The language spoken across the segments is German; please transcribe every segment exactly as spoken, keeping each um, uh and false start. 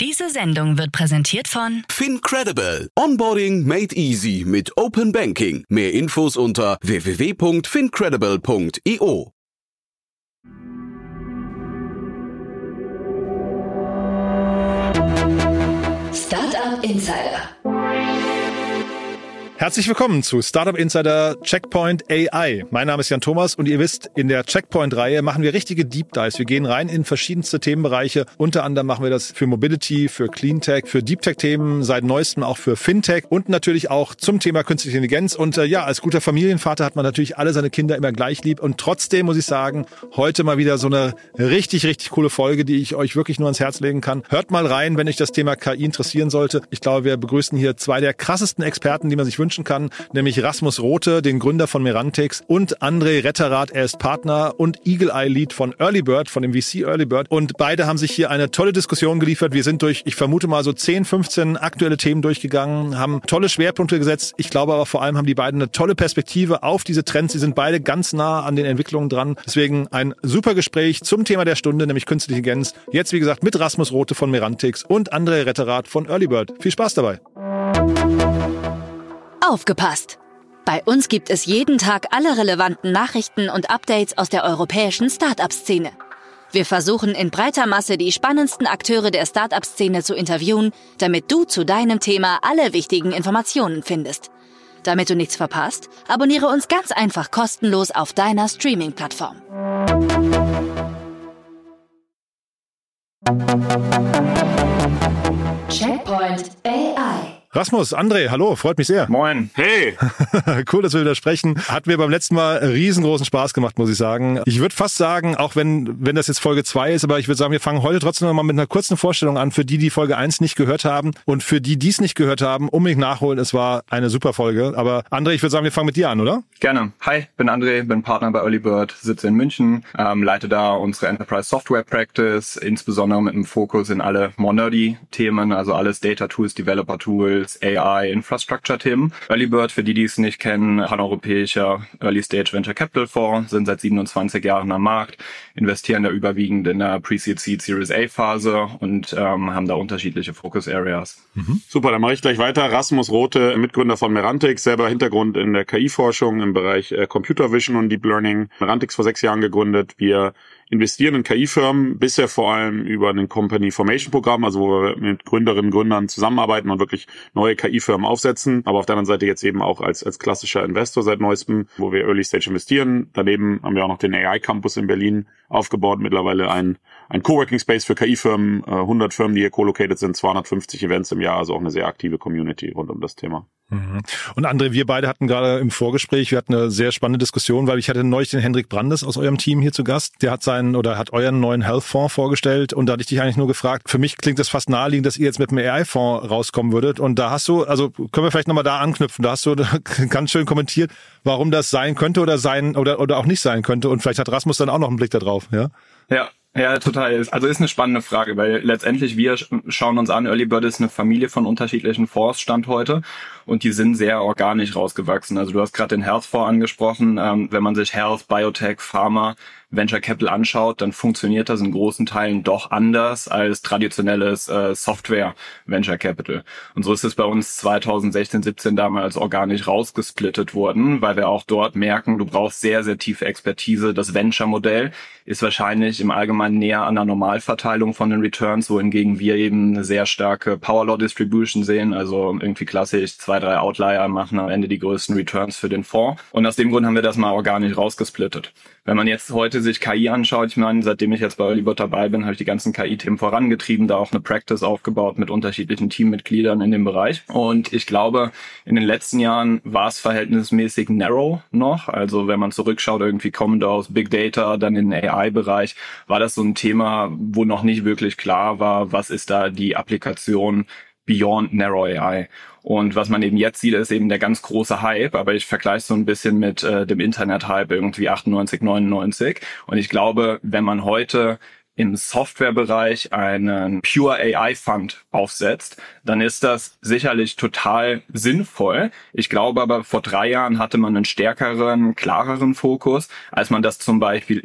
Diese Sendung wird präsentiert von FinCredible. Onboarding made easy mit Open Banking. Mehr Infos unter w w w punkt fincredible punkt i o. Startup Insider. Herzlich willkommen zu Startup Insider Checkpoint A I. Mein Name ist Jan Thomas und ihr wisst, in der Checkpoint-Reihe machen wir richtige Deep Dives. Wir gehen rein in verschiedenste Themenbereiche. Unter anderem machen wir das für Mobility, für Cleantech, für Deep Tech-Themen, seit neuestem auch für Fintech und natürlich auch zum Thema künstliche Intelligenz. Und äh, ja, als guter Familienvater hat man natürlich alle seine Kinder immer gleich lieb. Und trotzdem muss ich sagen, heute mal wieder so eine richtig, richtig coole Folge, die ich euch wirklich nur ans Herz legen kann. Hört mal rein, wenn euch das Thema K I interessieren sollte. Ich glaube, wir begrüßen hier zwei der krassesten Experten, die man sich wünschen kann, nämlich Rasmus Rothe, den Gründer von Merantix, und André Retterath, er ist Partner und Eagle Eye Lead von Earlybird, von dem V C Earlybird. Und beide haben sich hier eine tolle Diskussion geliefert. Wir sind durch, ich vermute mal, so zehn, fünfzehn aktuelle Themen durchgegangen, haben tolle Schwerpunkte gesetzt. Ich glaube aber vor allem haben die beiden eine tolle Perspektive auf diese Trends. Sie sind beide ganz nah an den Entwicklungen dran. Deswegen ein super Gespräch zum Thema der Stunde, nämlich künstliche Intelligenz. Jetzt, wie gesagt, mit Rasmus Rothe von Merantix und André Retterath von Earlybird. Viel Spaß dabei. Aufgepasst! Bei uns gibt es jeden Tag alle relevanten Nachrichten und Updates aus der europäischen Startup-Szene. Wir versuchen in breiter Masse die spannendsten Akteure der Startup-Szene zu interviewen, damit du zu deinem Thema alle wichtigen Informationen findest. Damit du nichts verpasst, abonniere uns ganz einfach kostenlos auf deiner Streaming-Plattform. Checkpoint A I. Rasmus, André, hallo, freut mich sehr. Moin. Hey. Cool, dass wir wieder sprechen. Hat mir beim letzten Mal riesengroßen Spaß gemacht, muss ich sagen. Ich würde fast sagen, auch wenn wenn das jetzt Folge zwei ist, aber ich würde sagen, wir fangen heute trotzdem noch mal mit einer kurzen Vorstellung an, für die, die Folge eins nicht gehört haben und für die, die es nicht gehört haben, unbedingt nachholen. Es war eine super Folge. Aber André, ich würde sagen, wir fangen mit dir an, oder? Gerne. Hi, bin André, bin Partner bei Earlybird, sitze in München, ähm, leite da unsere Enterprise Software Practice, insbesondere mit einem Fokus in alle more nerdy Themen, also alles Data Tools, Developer Tools, A I, Infrastructure-Themen. Earlybird, für die, die es nicht kennen, paneuropäischer Early-Stage Venture Capital Fonds, sind seit siebenundzwanzig Jahren am Markt, investieren da überwiegend in der Pre-Seed, Seed, Series A-Phase und ähm, haben da unterschiedliche Focus-Areas. Mhm. Super, dann mache ich gleich weiter. Rasmus Rothe, Mitgründer von Merantix, selber Hintergrund in der K I-Forschung im Bereich äh, Computer Vision und Deep Learning. Merantix vor sechs Jahren gegründet. Wir investieren in K I-Firmen, bisher vor allem über ein Company Formation Programm, also wo wir mit Gründerinnen und Gründern zusammenarbeiten und wirklich neue K I-Firmen aufsetzen, aber auf der anderen Seite jetzt eben auch als als klassischer Investor seit neuestem, wo wir Early Stage investieren. Daneben haben wir auch noch den A I-Campus in Berlin aufgebaut, mittlerweile ein ein Coworking Space für K I-Firmen, hundert Firmen, die hier co-located sind, zweihundertfünfzig Events im Jahr, also auch eine sehr aktive Community rund um das Thema. Und André, wir beide hatten gerade im Vorgespräch, wir hatten eine sehr spannende Diskussion, weil ich hatte neulich den Hendrik Brandes aus eurem Team hier zu Gast. Der hat seinen oder hat euren neuen Health-Fonds vorgestellt und da hatte ich dich eigentlich nur gefragt, für mich klingt das fast naheliegend, dass ihr jetzt mit einem A I-Fonds rauskommen würdet. Und da hast du, also können wir vielleicht nochmal da anknüpfen, da hast du ganz schön kommentiert, warum das sein könnte oder sein oder oder auch nicht sein könnte. Und vielleicht hat Rasmus dann auch noch einen Blick da drauf, ja? Ja. Ja, total. Also ist eine spannende Frage, weil letztendlich wir schauen uns an, Earlybird ist eine Familie von unterschiedlichen Fonds Stand heute und die sind sehr organisch rausgewachsen. Also du hast gerade den Health-Fonds angesprochen. Ähm, wenn man sich Health, Biotech, Pharma, Venture Capital anschaut, dann funktioniert das in großen Teilen doch anders als traditionelles äh, Software Venture Capital. Und so ist es bei uns zweitausendsechzehn, siebzehn damals organisch rausgesplittet worden, weil wir auch dort merken, du brauchst sehr, sehr tiefe Expertise. Das Venture-Modell ist wahrscheinlich im Allgemeinen näher an der Normalverteilung von den Returns, wohingegen wir eben eine sehr starke Power Law Distribution sehen, also irgendwie klassisch zwei, drei Outlier machen am Ende die größten Returns für den Fonds. Und aus dem Grund haben wir das mal organisch rausgesplittet. Wenn man jetzt heute sich K I anschaut, ich meine, seitdem ich jetzt bei Earlybird dabei bin, habe ich die ganzen K I-Themen vorangetrieben, da auch eine Practice aufgebaut mit unterschiedlichen Teammitgliedern in dem Bereich. Und ich glaube, in den letzten Jahren war es verhältnismäßig narrow noch. Also wenn man zurückschaut, irgendwie kommend aus Big Data, dann in den A I-Bereich, war das so ein Thema, wo noch nicht wirklich klar war, was ist da die Applikation beyond narrow A I. Und was man eben jetzt sieht, ist eben der ganz große Hype, aber ich vergleiche so ein bisschen mit äh, dem Internet-Hype irgendwie achtundneunzig, neunundneunzig. Und ich glaube, wenn man heute im Softwarebereich einen Pure A I Fund aufsetzt, dann ist das sicherlich total sinnvoll. Ich glaube aber, vor drei Jahren hatte man einen stärkeren, klareren Fokus, als man das zum Beispiel in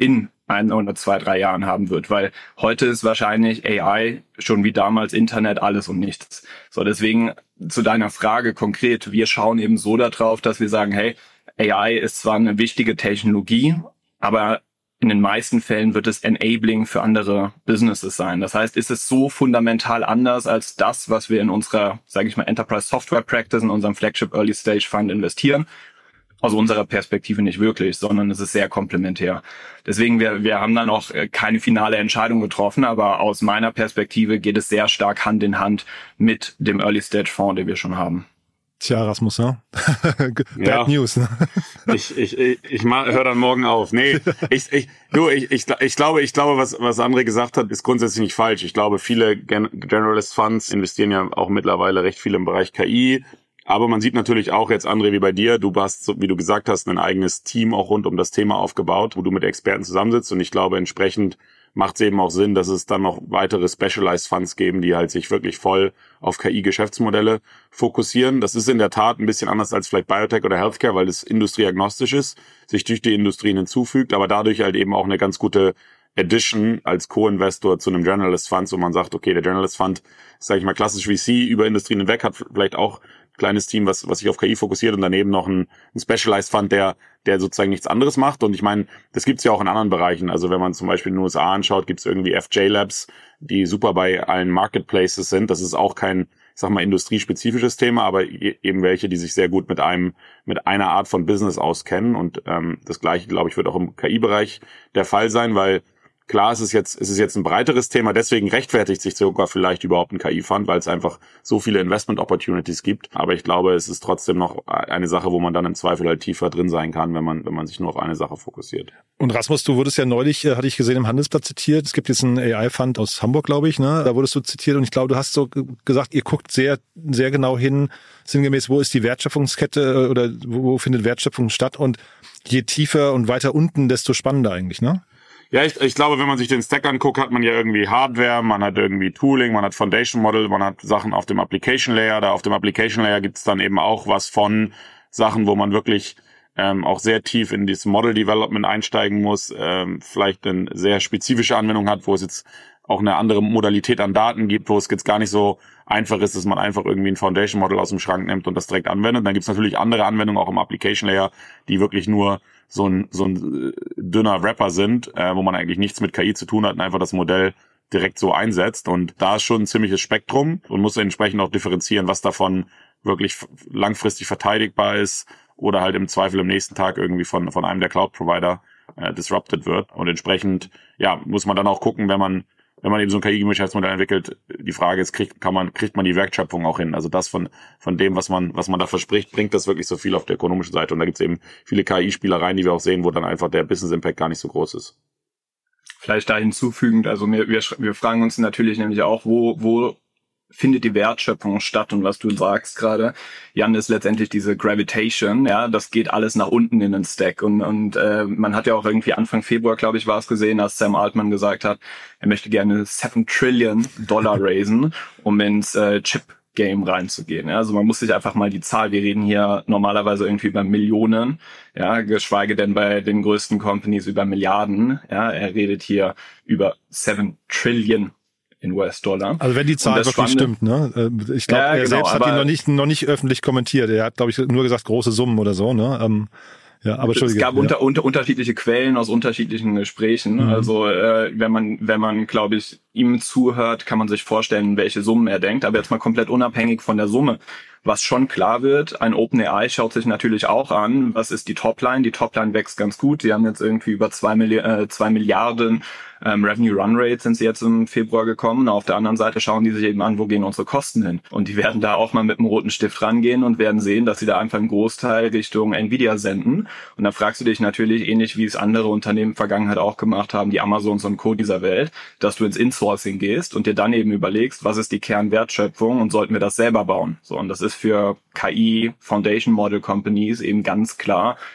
ein oder zwei, drei Jahren haben wird, weil heute ist wahrscheinlich A I schon wie damals Internet alles und nichts. So, deswegen zu deiner Frage konkret, wir schauen eben so darauf, dass wir sagen, hey, A I ist zwar eine wichtige Technologie, aber in den meisten Fällen wird es enabling für andere Businesses sein. Das heißt, ist es so fundamental anders als das, was wir in unserer, sage ich mal, Enterprise Software Practice, in unserem Flagship Early Stage Fund investieren? Aus unserer Perspektive nicht wirklich, sondern es ist sehr komplementär. Deswegen, wir, wir haben dann auch keine finale Entscheidung getroffen, aber aus meiner Perspektive geht es sehr stark Hand in Hand mit dem Early Stage Fonds, den wir schon haben. Tja, Rasmus, ne? Bad ja. News, ne? Ich, ich, ich, ich höre dann morgen auf. Nee, ich, ich, du, ich, ich, ich glaube, ich glaube, was, was André gesagt hat, ist grundsätzlich nicht falsch. Ich glaube, viele Gen- Generalist Funds investieren ja auch mittlerweile recht viel im Bereich K I. Aber man sieht natürlich auch jetzt, André, wie bei dir, du hast, wie du gesagt hast, ein eigenes Team auch rund um das Thema aufgebaut, wo du mit Experten zusammensitzt. Und ich glaube, entsprechend macht es eben auch Sinn, dass es dann noch weitere Specialized Funds geben, die halt sich wirklich voll auf K I-Geschäftsmodelle fokussieren. Das ist in der Tat ein bisschen anders als vielleicht Biotech oder Healthcare, weil es industrieagnostisch ist, sich durch die Industrien hinzufügt, aber dadurch halt eben auch eine ganz gute Addition als Co-Investor zu einem Generalist Fund, wo man sagt, okay, der Generalist Fund, sage ich mal, klassisch V C über Industrien hinweg, hat vielleicht auch kleines Team, was was sich auf K I fokussiert und daneben noch ein, ein Specialized Fund, der der sozusagen nichts anderes macht. Und ich meine, das gibt's ja auch in anderen Bereichen. Also wenn man zum Beispiel in den U S A anschaut, gibt's irgendwie F J Labs, die super bei allen Marketplaces sind. Das ist auch kein, ich sag mal, industriespezifisches Thema, aber eben welche, die sich sehr gut mit einem mit einer Art von Business auskennen. Und ähm, das Gleiche, glaube ich, wird auch im K I-Bereich der Fall sein, weil klar, es ist jetzt, es ist jetzt ein breiteres Thema, deswegen rechtfertigt sich sogar vielleicht überhaupt ein K I-Fund, weil es einfach so viele Investment-Opportunities gibt. Aber ich glaube, es ist trotzdem noch eine Sache, wo man dann im Zweifel halt tiefer drin sein kann, wenn man, wenn man sich nur auf eine Sache fokussiert. Und Rasmus, du wurdest ja neulich, äh, hatte ich gesehen, im Handelsblatt zitiert. Es gibt jetzt einen A I-Fund aus Hamburg, glaube ich, ne? Da wurdest du zitiert und ich glaube, du hast so gesagt, ihr guckt sehr, sehr genau hin, sinngemäß, wo ist die Wertschöpfungskette oder wo, wo findet Wertschöpfung statt? Und je tiefer und weiter unten, desto spannender eigentlich, ne? Ja, ich, ich glaube, wenn man sich den Stack anguckt, hat man ja irgendwie Hardware, man hat irgendwie Tooling, man hat Foundation Model, man hat Sachen auf dem Application Layer. Da auf dem Application Layer gibt's dann eben auch was von Sachen, wo man wirklich ähm, auch sehr tief in dieses Model Development einsteigen muss, ähm, vielleicht eine sehr spezifische Anwendung hat, wo es jetzt auch eine andere Modalität an Daten gibt, wo es jetzt gar nicht so einfach ist, dass man einfach irgendwie ein Foundation Model aus dem Schrank nimmt und das direkt anwendet. Dann gibt's natürlich andere Anwendungen auch im Application Layer, die wirklich nur so ein so ein dünner Wrapper sind, äh, wo man eigentlich nichts mit K I zu tun hat und einfach das Modell direkt so einsetzt. Und da ist schon ein ziemliches Spektrum und muss entsprechend auch differenzieren, was davon wirklich langfristig verteidigbar ist oder halt im Zweifel am nächsten Tag irgendwie von von einem der Cloud-Provider äh, disrupted wird. Und entsprechend ja muss man dann auch gucken, wenn man wenn man eben so ein K I-Geschäftsmodell entwickelt, die Frage ist, kriegt, kann man, kriegt man die Wertschöpfung auch hin? Also das von, von dem, was man, was man da verspricht, bringt das wirklich so viel auf der ökonomischen Seite. Und da gibt's eben viele K I-Spielereien, die wir auch sehen, wo dann einfach der Business-Impact gar nicht so groß ist. Vielleicht da hinzufügend, also wir, wir, wir fragen uns natürlich nämlich auch, wo, wo findet die Wertschöpfung statt? Und was du sagst gerade, Jan, ist letztendlich diese Gravitation, ja, das geht alles nach unten in den Stack. Und, und äh, man hat ja auch irgendwie Anfang Februar, glaube ich, war es gesehen, als Sam Altman gesagt hat, er möchte gerne seven Trillion Dollar raisen, um ins äh, Chip-Game reinzugehen. Ja? Also man muss sich einfach mal die Zahl, wir reden hier normalerweise irgendwie über Millionen, ja, geschweige denn bei den größten Companies über Milliarden. Ja, er redet hier über seven Trillion in U S-Dollar. Also wenn die Zahl wirklich stimmt, ne? Ich glaube, ja, er genau, selbst hat ihn noch nicht noch nicht öffentlich kommentiert. Er hat, glaube ich, nur gesagt große Summen oder so, ne? Ähm, ja, aber Entschuldigung. Es gab ja. unter, unter unterschiedliche Quellen aus unterschiedlichen Gesprächen. Mhm. Also äh, wenn man wenn man, glaube ich, ihm zuhört, kann man sich vorstellen, welche Summen er denkt. Aber jetzt mal komplett unabhängig von der Summe. Was schon klar wird, ein OpenAI schaut sich natürlich auch an, was ist die Topline. Die Topline wächst ganz gut. Sie haben jetzt irgendwie über zwei, Milli- äh, zwei Milliarden ähm, Revenue Run Rate sind sie jetzt im Februar gekommen. Auf der anderen Seite schauen die sich eben an, wo gehen unsere Kosten hin. Und die werden da auch mal mit einem roten Stift rangehen und werden sehen, dass sie da einfach einen Großteil Richtung Nvidia senden. Und dann fragst du dich natürlich, ähnlich wie es andere Unternehmen in der Vergangenheit auch gemacht haben, die Amazons und Co. dieser Welt, dass du ins Insourcing gehst und dir dann eben überlegst, was ist die Kernwertschöpfung und sollten wir das selber bauen. So, und das ist für K I Foundation Model Companies eben ganz klar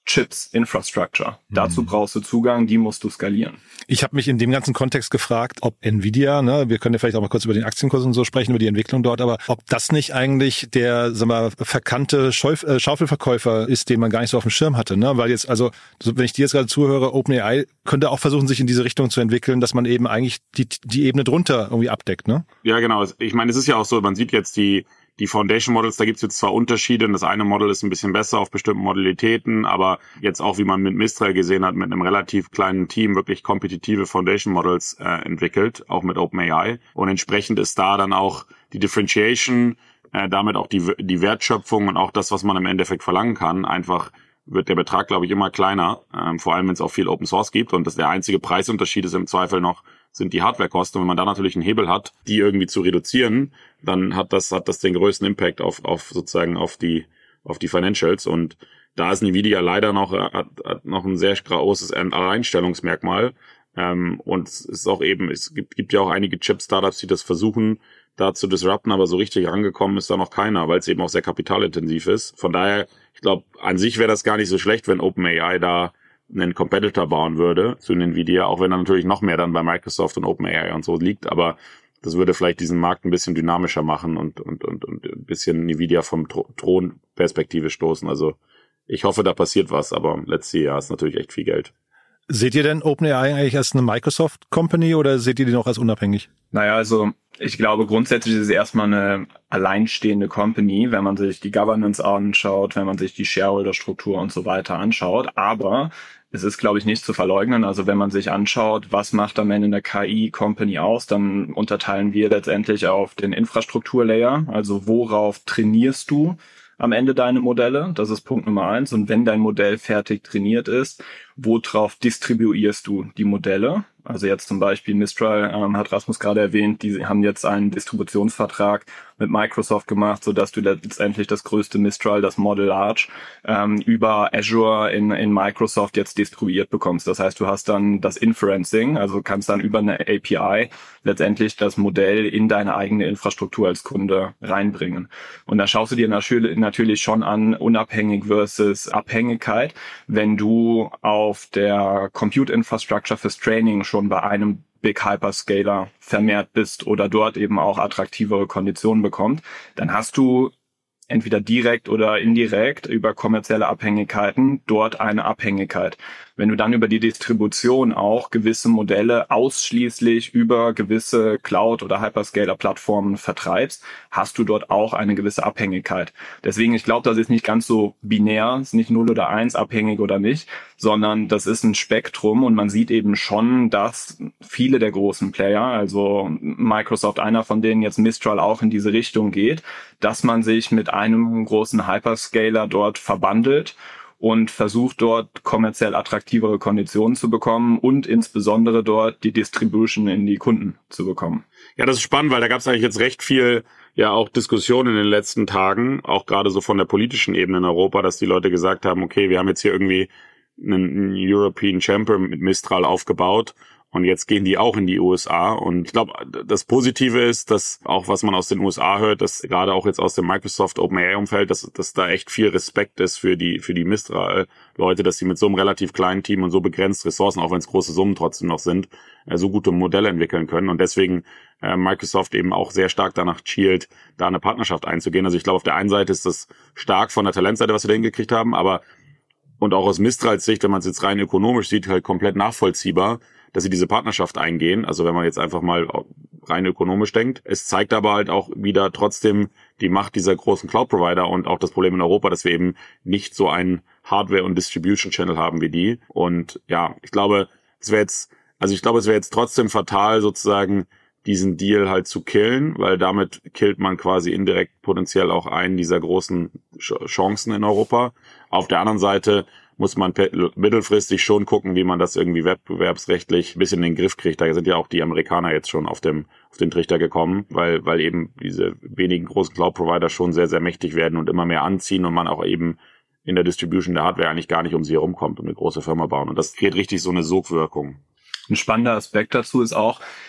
Chips, Infrastructure. Mhm. Dazu brauchst du Zugang, die musst du skalieren. Ich habe mich in dem ganzen Kontext gefragt, ob Nvidia, ne, wir können ja vielleicht auch mal kurz über den Aktienkurs und so sprechen, über die Entwicklung dort, aber ob das nicht eigentlich der, sag mal, verkannte Schauf, äh, Schaufelverkäufer ist, den man gar nicht so auf dem Schirm hatte, ne? Weil jetzt, also, wenn ich dir jetzt gerade zuhöre, OpenAI könnte auch versuchen, sich in diese Richtung zu entwickeln, dass man eben eigentlich die, die Ebene drunter irgendwie abdeckt, ne? Ja, genau. Ich meine, es ist ja auch so, man sieht jetzt die Die Foundation Models, da gibt's jetzt zwar Unterschiede, das eine Model ist ein bisschen besser auf bestimmten Modalitäten, aber jetzt auch, wie man mit Mistral gesehen hat, mit einem relativ kleinen Team wirklich kompetitive Foundation Models äh, entwickelt, auch mit OpenAI. Und entsprechend ist da dann auch die Differentiation, äh, damit auch die, die Wertschöpfung und auch das, was man im Endeffekt verlangen kann, einfach wird der Betrag, glaube ich, immer kleiner, ähm, vor allem wenn es auch viel Open Source gibt. Und das der einzige Preisunterschied ist im Zweifel noch, sind die Hardwarekosten. Und wenn man da natürlich einen Hebel hat, die irgendwie zu reduzieren, dann hat das hat das den größten Impact auf auf sozusagen auf die auf die Financials. Und da ist Nvidia leider noch hat, hat noch ein sehr großes Alleinstellungsmerkmal. Ähm, und es ist auch eben, es gibt, gibt ja auch einige Chip-Startups, die das versuchen, da zu disrupten, aber so richtig rangekommen ist da noch keiner, weil es eben auch sehr kapitalintensiv ist. Von daher, ich glaube, an sich wäre das gar nicht so schlecht, wenn OpenAI da einen Competitor bauen würde zu Nvidia, auch wenn er natürlich noch mehr dann bei Microsoft und OpenAI und so liegt, aber das würde vielleicht diesen Markt ein bisschen dynamischer machen und und und, und ein bisschen Nvidia vom Thronperspektive stoßen. Also ich hoffe, da passiert was, aber letztes Jahr ist natürlich echt viel Geld. Seht ihr denn OpenAI eigentlich als eine Microsoft-Company oder seht ihr die noch als unabhängig? Naja, also ich glaube, grundsätzlich ist es erstmal eine alleinstehende Company, wenn man sich die Governance anschaut, wenn man sich die Shareholder-Struktur und so weiter anschaut. Aber es ist, glaube ich, nicht zu verleugnen. Also wenn man sich anschaut, was macht am Ende eine K I-Company aus, dann unterteilen wir letztendlich auf den Infrastrukturlayer. Also worauf trainierst du am Ende deine Modelle? Das ist Punkt Nummer eins. Und wenn dein Modell fertig trainiert ist, worauf distribuierst du die Modelle? Also jetzt zum Beispiel Mistral, ähm, hat Rasmus gerade erwähnt, die haben jetzt einen Distributionsvertrag mit Microsoft gemacht, sodass du letztendlich das größte Mistral, das Model Large, ähm, über Azure in, in Microsoft jetzt distribuiert bekommst. Das heißt, du hast dann das Inferencing, also kannst dann über eine A P I letztendlich das Modell in deine eigene Infrastruktur als Kunde reinbringen. Und da schaust du dir natürlich schon an, unabhängig versus Abhängigkeit, wenn du auf der Compute Infrastructure fürs Training schon bei einem Big Hyperscaler vermehrt bist oder dort eben auch attraktivere Konditionen bekommt, dann hast du entweder direkt oder indirekt über kommerzielle Abhängigkeiten dort eine Abhängigkeit. Wenn du dann über die Distribution auch gewisse Modelle ausschließlich über gewisse Cloud- oder Hyperscaler-Plattformen vertreibst, hast du dort auch eine gewisse Abhängigkeit. Deswegen, ich glaube, das ist nicht ganz so binär, ist nicht null oder eins, abhängig oder nicht, sondern das ist ein Spektrum und man sieht eben schon, dass viele der großen Player, also Microsoft, einer von denen, jetzt Mistral, auch in diese Richtung geht, dass man sich mit einem großen Hyperscaler dort verbandelt und versucht dort kommerziell attraktivere Konditionen zu bekommen und insbesondere dort die Distribution in die Kunden zu bekommen. Ja, das ist spannend, weil da gab es eigentlich jetzt recht viel, ja auch Diskussionen in den letzten Tagen, auch gerade so von der politischen Ebene in Europa, dass die Leute gesagt haben, okay, wir haben jetzt hier irgendwie einen European Champion mit Mistral aufgebaut. Und jetzt gehen die auch in die U S A. Und ich glaube, das Positive ist, dass auch was man aus den U S A hört, dass gerade auch jetzt aus dem Microsoft OpenAI-Umfeld, dass, dass da echt viel Respekt ist für die für die Mistral-Leute, dass sie mit so einem relativ kleinen Team und so begrenzt Ressourcen, auch wenn es große Summen trotzdem noch sind, so gute Modelle entwickeln können. Und deswegen äh, Microsoft eben auch sehr stark danach schielt, da eine Partnerschaft einzugehen. Also ich glaube, auf der einen Seite ist das stark von der Talentseite, was wir da hingekriegt haben, aber und auch aus Mistrals Sicht, wenn man es jetzt rein ökonomisch sieht, halt komplett nachvollziehbar, dass sie diese Partnerschaft eingehen. Also wenn man jetzt einfach mal rein ökonomisch denkt. Es zeigt aber halt auch wieder trotzdem die Macht dieser großen Cloud-Provider und auch das Problem in Europa, dass wir eben nicht so einen Hardware- und Distribution-Channel haben wie die. Und ja, ich glaube, es wäre jetzt, also ich glaube, es wäre jetzt trotzdem fatal, sozusagen diesen Deal halt zu killen, weil damit killt man quasi indirekt potenziell auch einen dieser großen Chancen in Europa. Auf der anderen Seite muss man mittelfristig schon gucken, wie man das irgendwie wettbewerbsrechtlich ein bisschen in den Griff kriegt. Da sind ja auch die Amerikaner jetzt schon auf dem auf den Trichter gekommen, weil weil eben diese wenigen großen Cloud-Provider schon sehr, sehr mächtig werden und immer mehr anziehen und man auch eben in der Distribution der Hardware eigentlich gar nicht um sie herumkommt und eine große Firma bauen. Und das kriegt richtig so eine Sogwirkung. Ein spannender Aspekt dazu ist auch,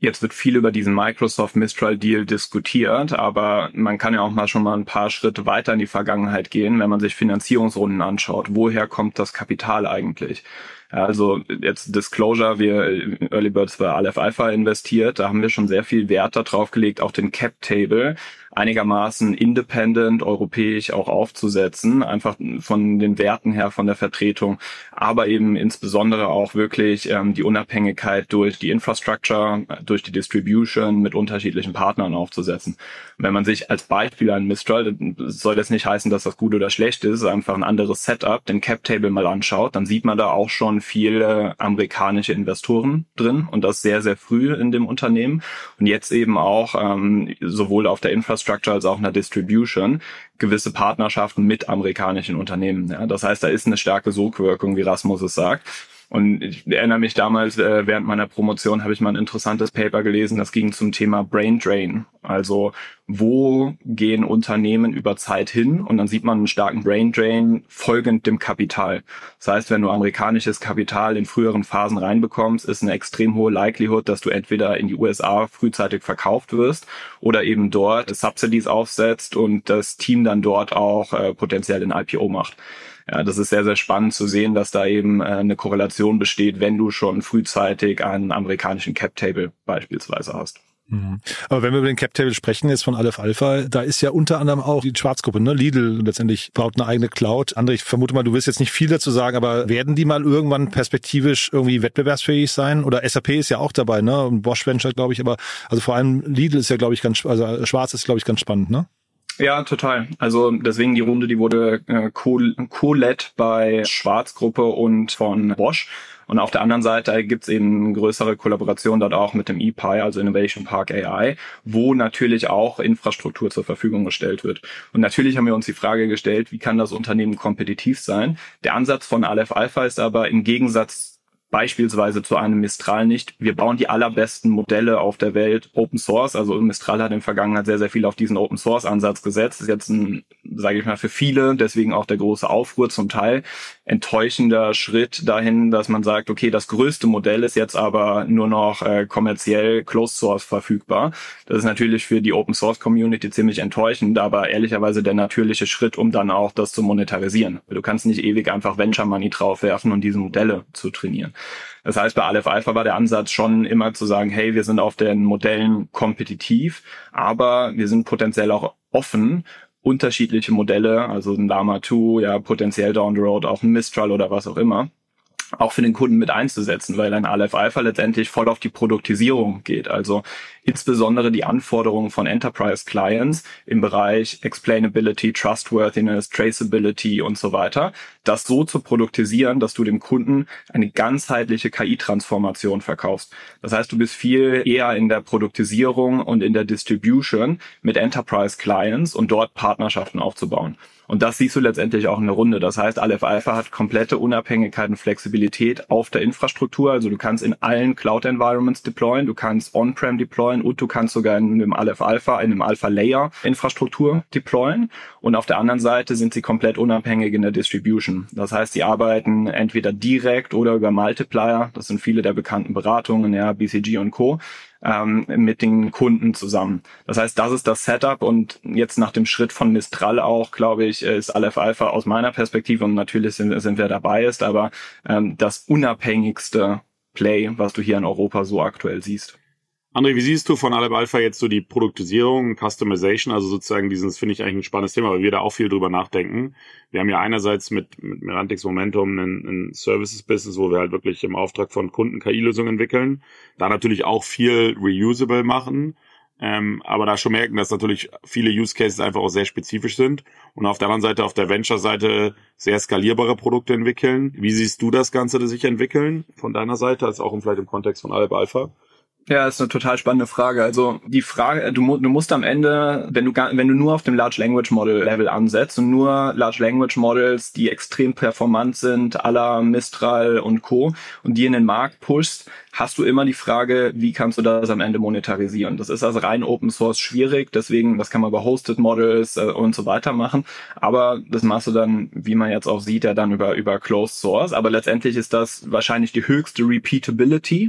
Jetzt wird viel über diesen Microsoft-Mistral-Deal diskutiert, aber man kann ja auch mal schon mal ein paar Schritte weiter in die Vergangenheit gehen, wenn man sich Finanzierungsrunden anschaut. Woher kommt das Kapital eigentlich? Also jetzt Disclosure, wir Early Birds bei Aleph Alpha investiert, da haben wir schon sehr viel Wert darauf gelegt, auch den Cap-Table einigermaßen independent, europäisch auch aufzusetzen, einfach von den Werten her, von der Vertretung, aber eben insbesondere auch wirklich ähm, die Unabhängigkeit durch die Infrastructure, durch die Distribution mit unterschiedlichen Partnern aufzusetzen. Und wenn man sich als Beispiel ein Mistral, soll das nicht heißen, dass das gut oder schlecht ist, einfach ein anderes Setup, den Cap-Table mal anschaut, dann sieht man da auch schon viele amerikanische Investoren drin und das sehr, sehr früh in dem Unternehmen und jetzt eben auch ähm, sowohl auf der Infrastructure als auch in der Distribution gewisse Partnerschaften mit amerikanischen Unternehmen. Ja, das heißt, da ist eine starke Sogwirkung, wie Rasmus es sagt. Und ich erinnere mich damals, äh, während meiner Promotion habe ich mal ein interessantes Paper gelesen, das ging zum Thema Brain Drain. Also wo gehen Unternehmen über Zeit hin? Und dann sieht man einen starken Brain Drain folgend dem Kapital. Das heißt, wenn du amerikanisches Kapital in früheren Phasen reinbekommst, ist eine extrem hohe Likelihood, dass du entweder in die U S A frühzeitig verkauft wirst oder eben dort Subsidies aufsetzt und das Team dann dort auch äh, potenziell ein I P O macht. Ja, das ist sehr, sehr spannend zu sehen, dass da eben äh, eine Korrelation besteht, wenn du schon frühzeitig einen amerikanischen Cap-Table beispielsweise hast. Aber wenn wir über den Cap-Table sprechen, jetzt von Aleph Alpha, da ist ja unter anderem auch die Schwarzgruppe, ne? Lidl letztendlich baut eine eigene Cloud. André, ich vermute mal, du willst jetzt nicht viel dazu sagen, aber werden die mal irgendwann perspektivisch irgendwie wettbewerbsfähig sein? Oder S A P ist ja auch dabei, ne? Und Bosch Venture, glaube ich, aber also vor allem Lidl ist ja, glaube ich, ganz, also Schwarz ist, glaube ich, ganz spannend, ne? Ja, total. Also deswegen die Runde, die wurde äh, co-led bei Schwarzgruppe und von Bosch. Und auf der anderen Seite gibt's eben eine größere Kollaboration dort auch mit dem E P I, also Innovation Park A I, wo natürlich auch Infrastruktur zur Verfügung gestellt wird. Und natürlich haben wir uns die Frage gestellt, wie kann das Unternehmen kompetitiv sein? Der Ansatz von Aleph Alpha ist aber im Gegensatz beispielsweise zu einem Mistral nicht. Wir bauen die allerbesten Modelle auf der Welt Open Source. Also Mistral hat in der Vergangenheit sehr, sehr viel auf diesen Open Source Ansatz gesetzt. Das ist jetzt ein, sage ich mal, für viele, deswegen auch der große Aufruhr zum Teil, enttäuschender Schritt dahin, dass man sagt, okay, das größte Modell ist jetzt aber nur noch äh, kommerziell Closed Source verfügbar. Das ist natürlich für die Open Source Community ziemlich enttäuschend, aber ehrlicherweise der natürliche Schritt, um dann auch das zu monetarisieren. Du kannst nicht ewig einfach Venture Money draufwerfen und diese Modelle zu trainieren. Das heißt, bei Aleph Alpha war der Ansatz schon immer zu sagen, hey, wir sind auf den Modellen kompetitiv, aber wir sind potenziell auch offen, unterschiedliche Modelle, also ein Llama zwei, ja, potenziell down the road auch ein Mistral oder was auch immer, auch für den Kunden mit einzusetzen, weil ein Aleph Alpha letztendlich voll auf die Produktisierung geht. Also insbesondere die Anforderungen von Enterprise Clients im Bereich Explainability, Trustworthiness, Traceability und so weiter, das so zu produktisieren, dass du dem Kunden eine ganzheitliche K I-Transformation verkaufst. Das heißt, du bist viel eher in der Produktisierung und in der Distribution mit Enterprise Clients und dort Partnerschaften aufzubauen. Und das siehst du letztendlich auch in der Runde. Das heißt, Aleph Alpha hat komplette Unabhängigkeit und Flexibilität auf der Infrastruktur. Also du kannst in allen Cloud-Environments deployen, du kannst On-Prem deployen und du kannst sogar in einem Aleph Alpha, in einem Alpha-Layer Infrastruktur deployen. Und auf der anderen Seite sind sie komplett unabhängig in der Distribution. Das heißt, sie arbeiten entweder direkt oder über Multiplier. Das sind viele der bekannten Beratungen, ja, B C G und Co., ähm, mit den Kunden zusammen. Das heißt, das ist das Setup und jetzt nach dem Schritt von Mistral auch, glaube ich, ist Aleph Alpha aus meiner Perspektive, und natürlich sind, sind wir dabei, ist aber ähm, das unabhängigste Play, was du hier in Europa so aktuell siehst. André, wie siehst du von Aleph Alpha jetzt so die Produktisierung, Customization, also sozusagen dieses, finde ich eigentlich ein spannendes Thema, weil wir da auch viel drüber nachdenken. Wir haben ja einerseits mit, mit Merantix Momentum ein, ein Services-Business, wo wir halt wirklich im Auftrag von Kunden K I-Lösungen entwickeln, da natürlich auch viel reusable machen, ähm, aber da schon merken, dass natürlich viele Use Cases einfach auch sehr spezifisch sind und auf der anderen Seite, auf der Venture-Seite sehr skalierbare Produkte entwickeln. Wie siehst du das Ganze, das sich entwickeln von deiner Seite, als auch vielleicht im Kontext von Aleph Alpha? Ja, ist eine total spannende Frage. Also die Frage, du, du musst am Ende, wenn du wenn du nur auf dem Large Language Model Level ansetzt und nur Large Language Models, die extrem performant sind, à la Mistral und Co. und die in den Markt pushst, hast du immer die Frage, wie kannst du das am Ende monetarisieren? Das ist also rein Open Source schwierig, deswegen, das kann man über Hosted Models äh, und so weiter machen, aber das machst du dann, wie man jetzt auch sieht, ja dann über über Closed Source, aber letztendlich ist das wahrscheinlich die höchste Repeatability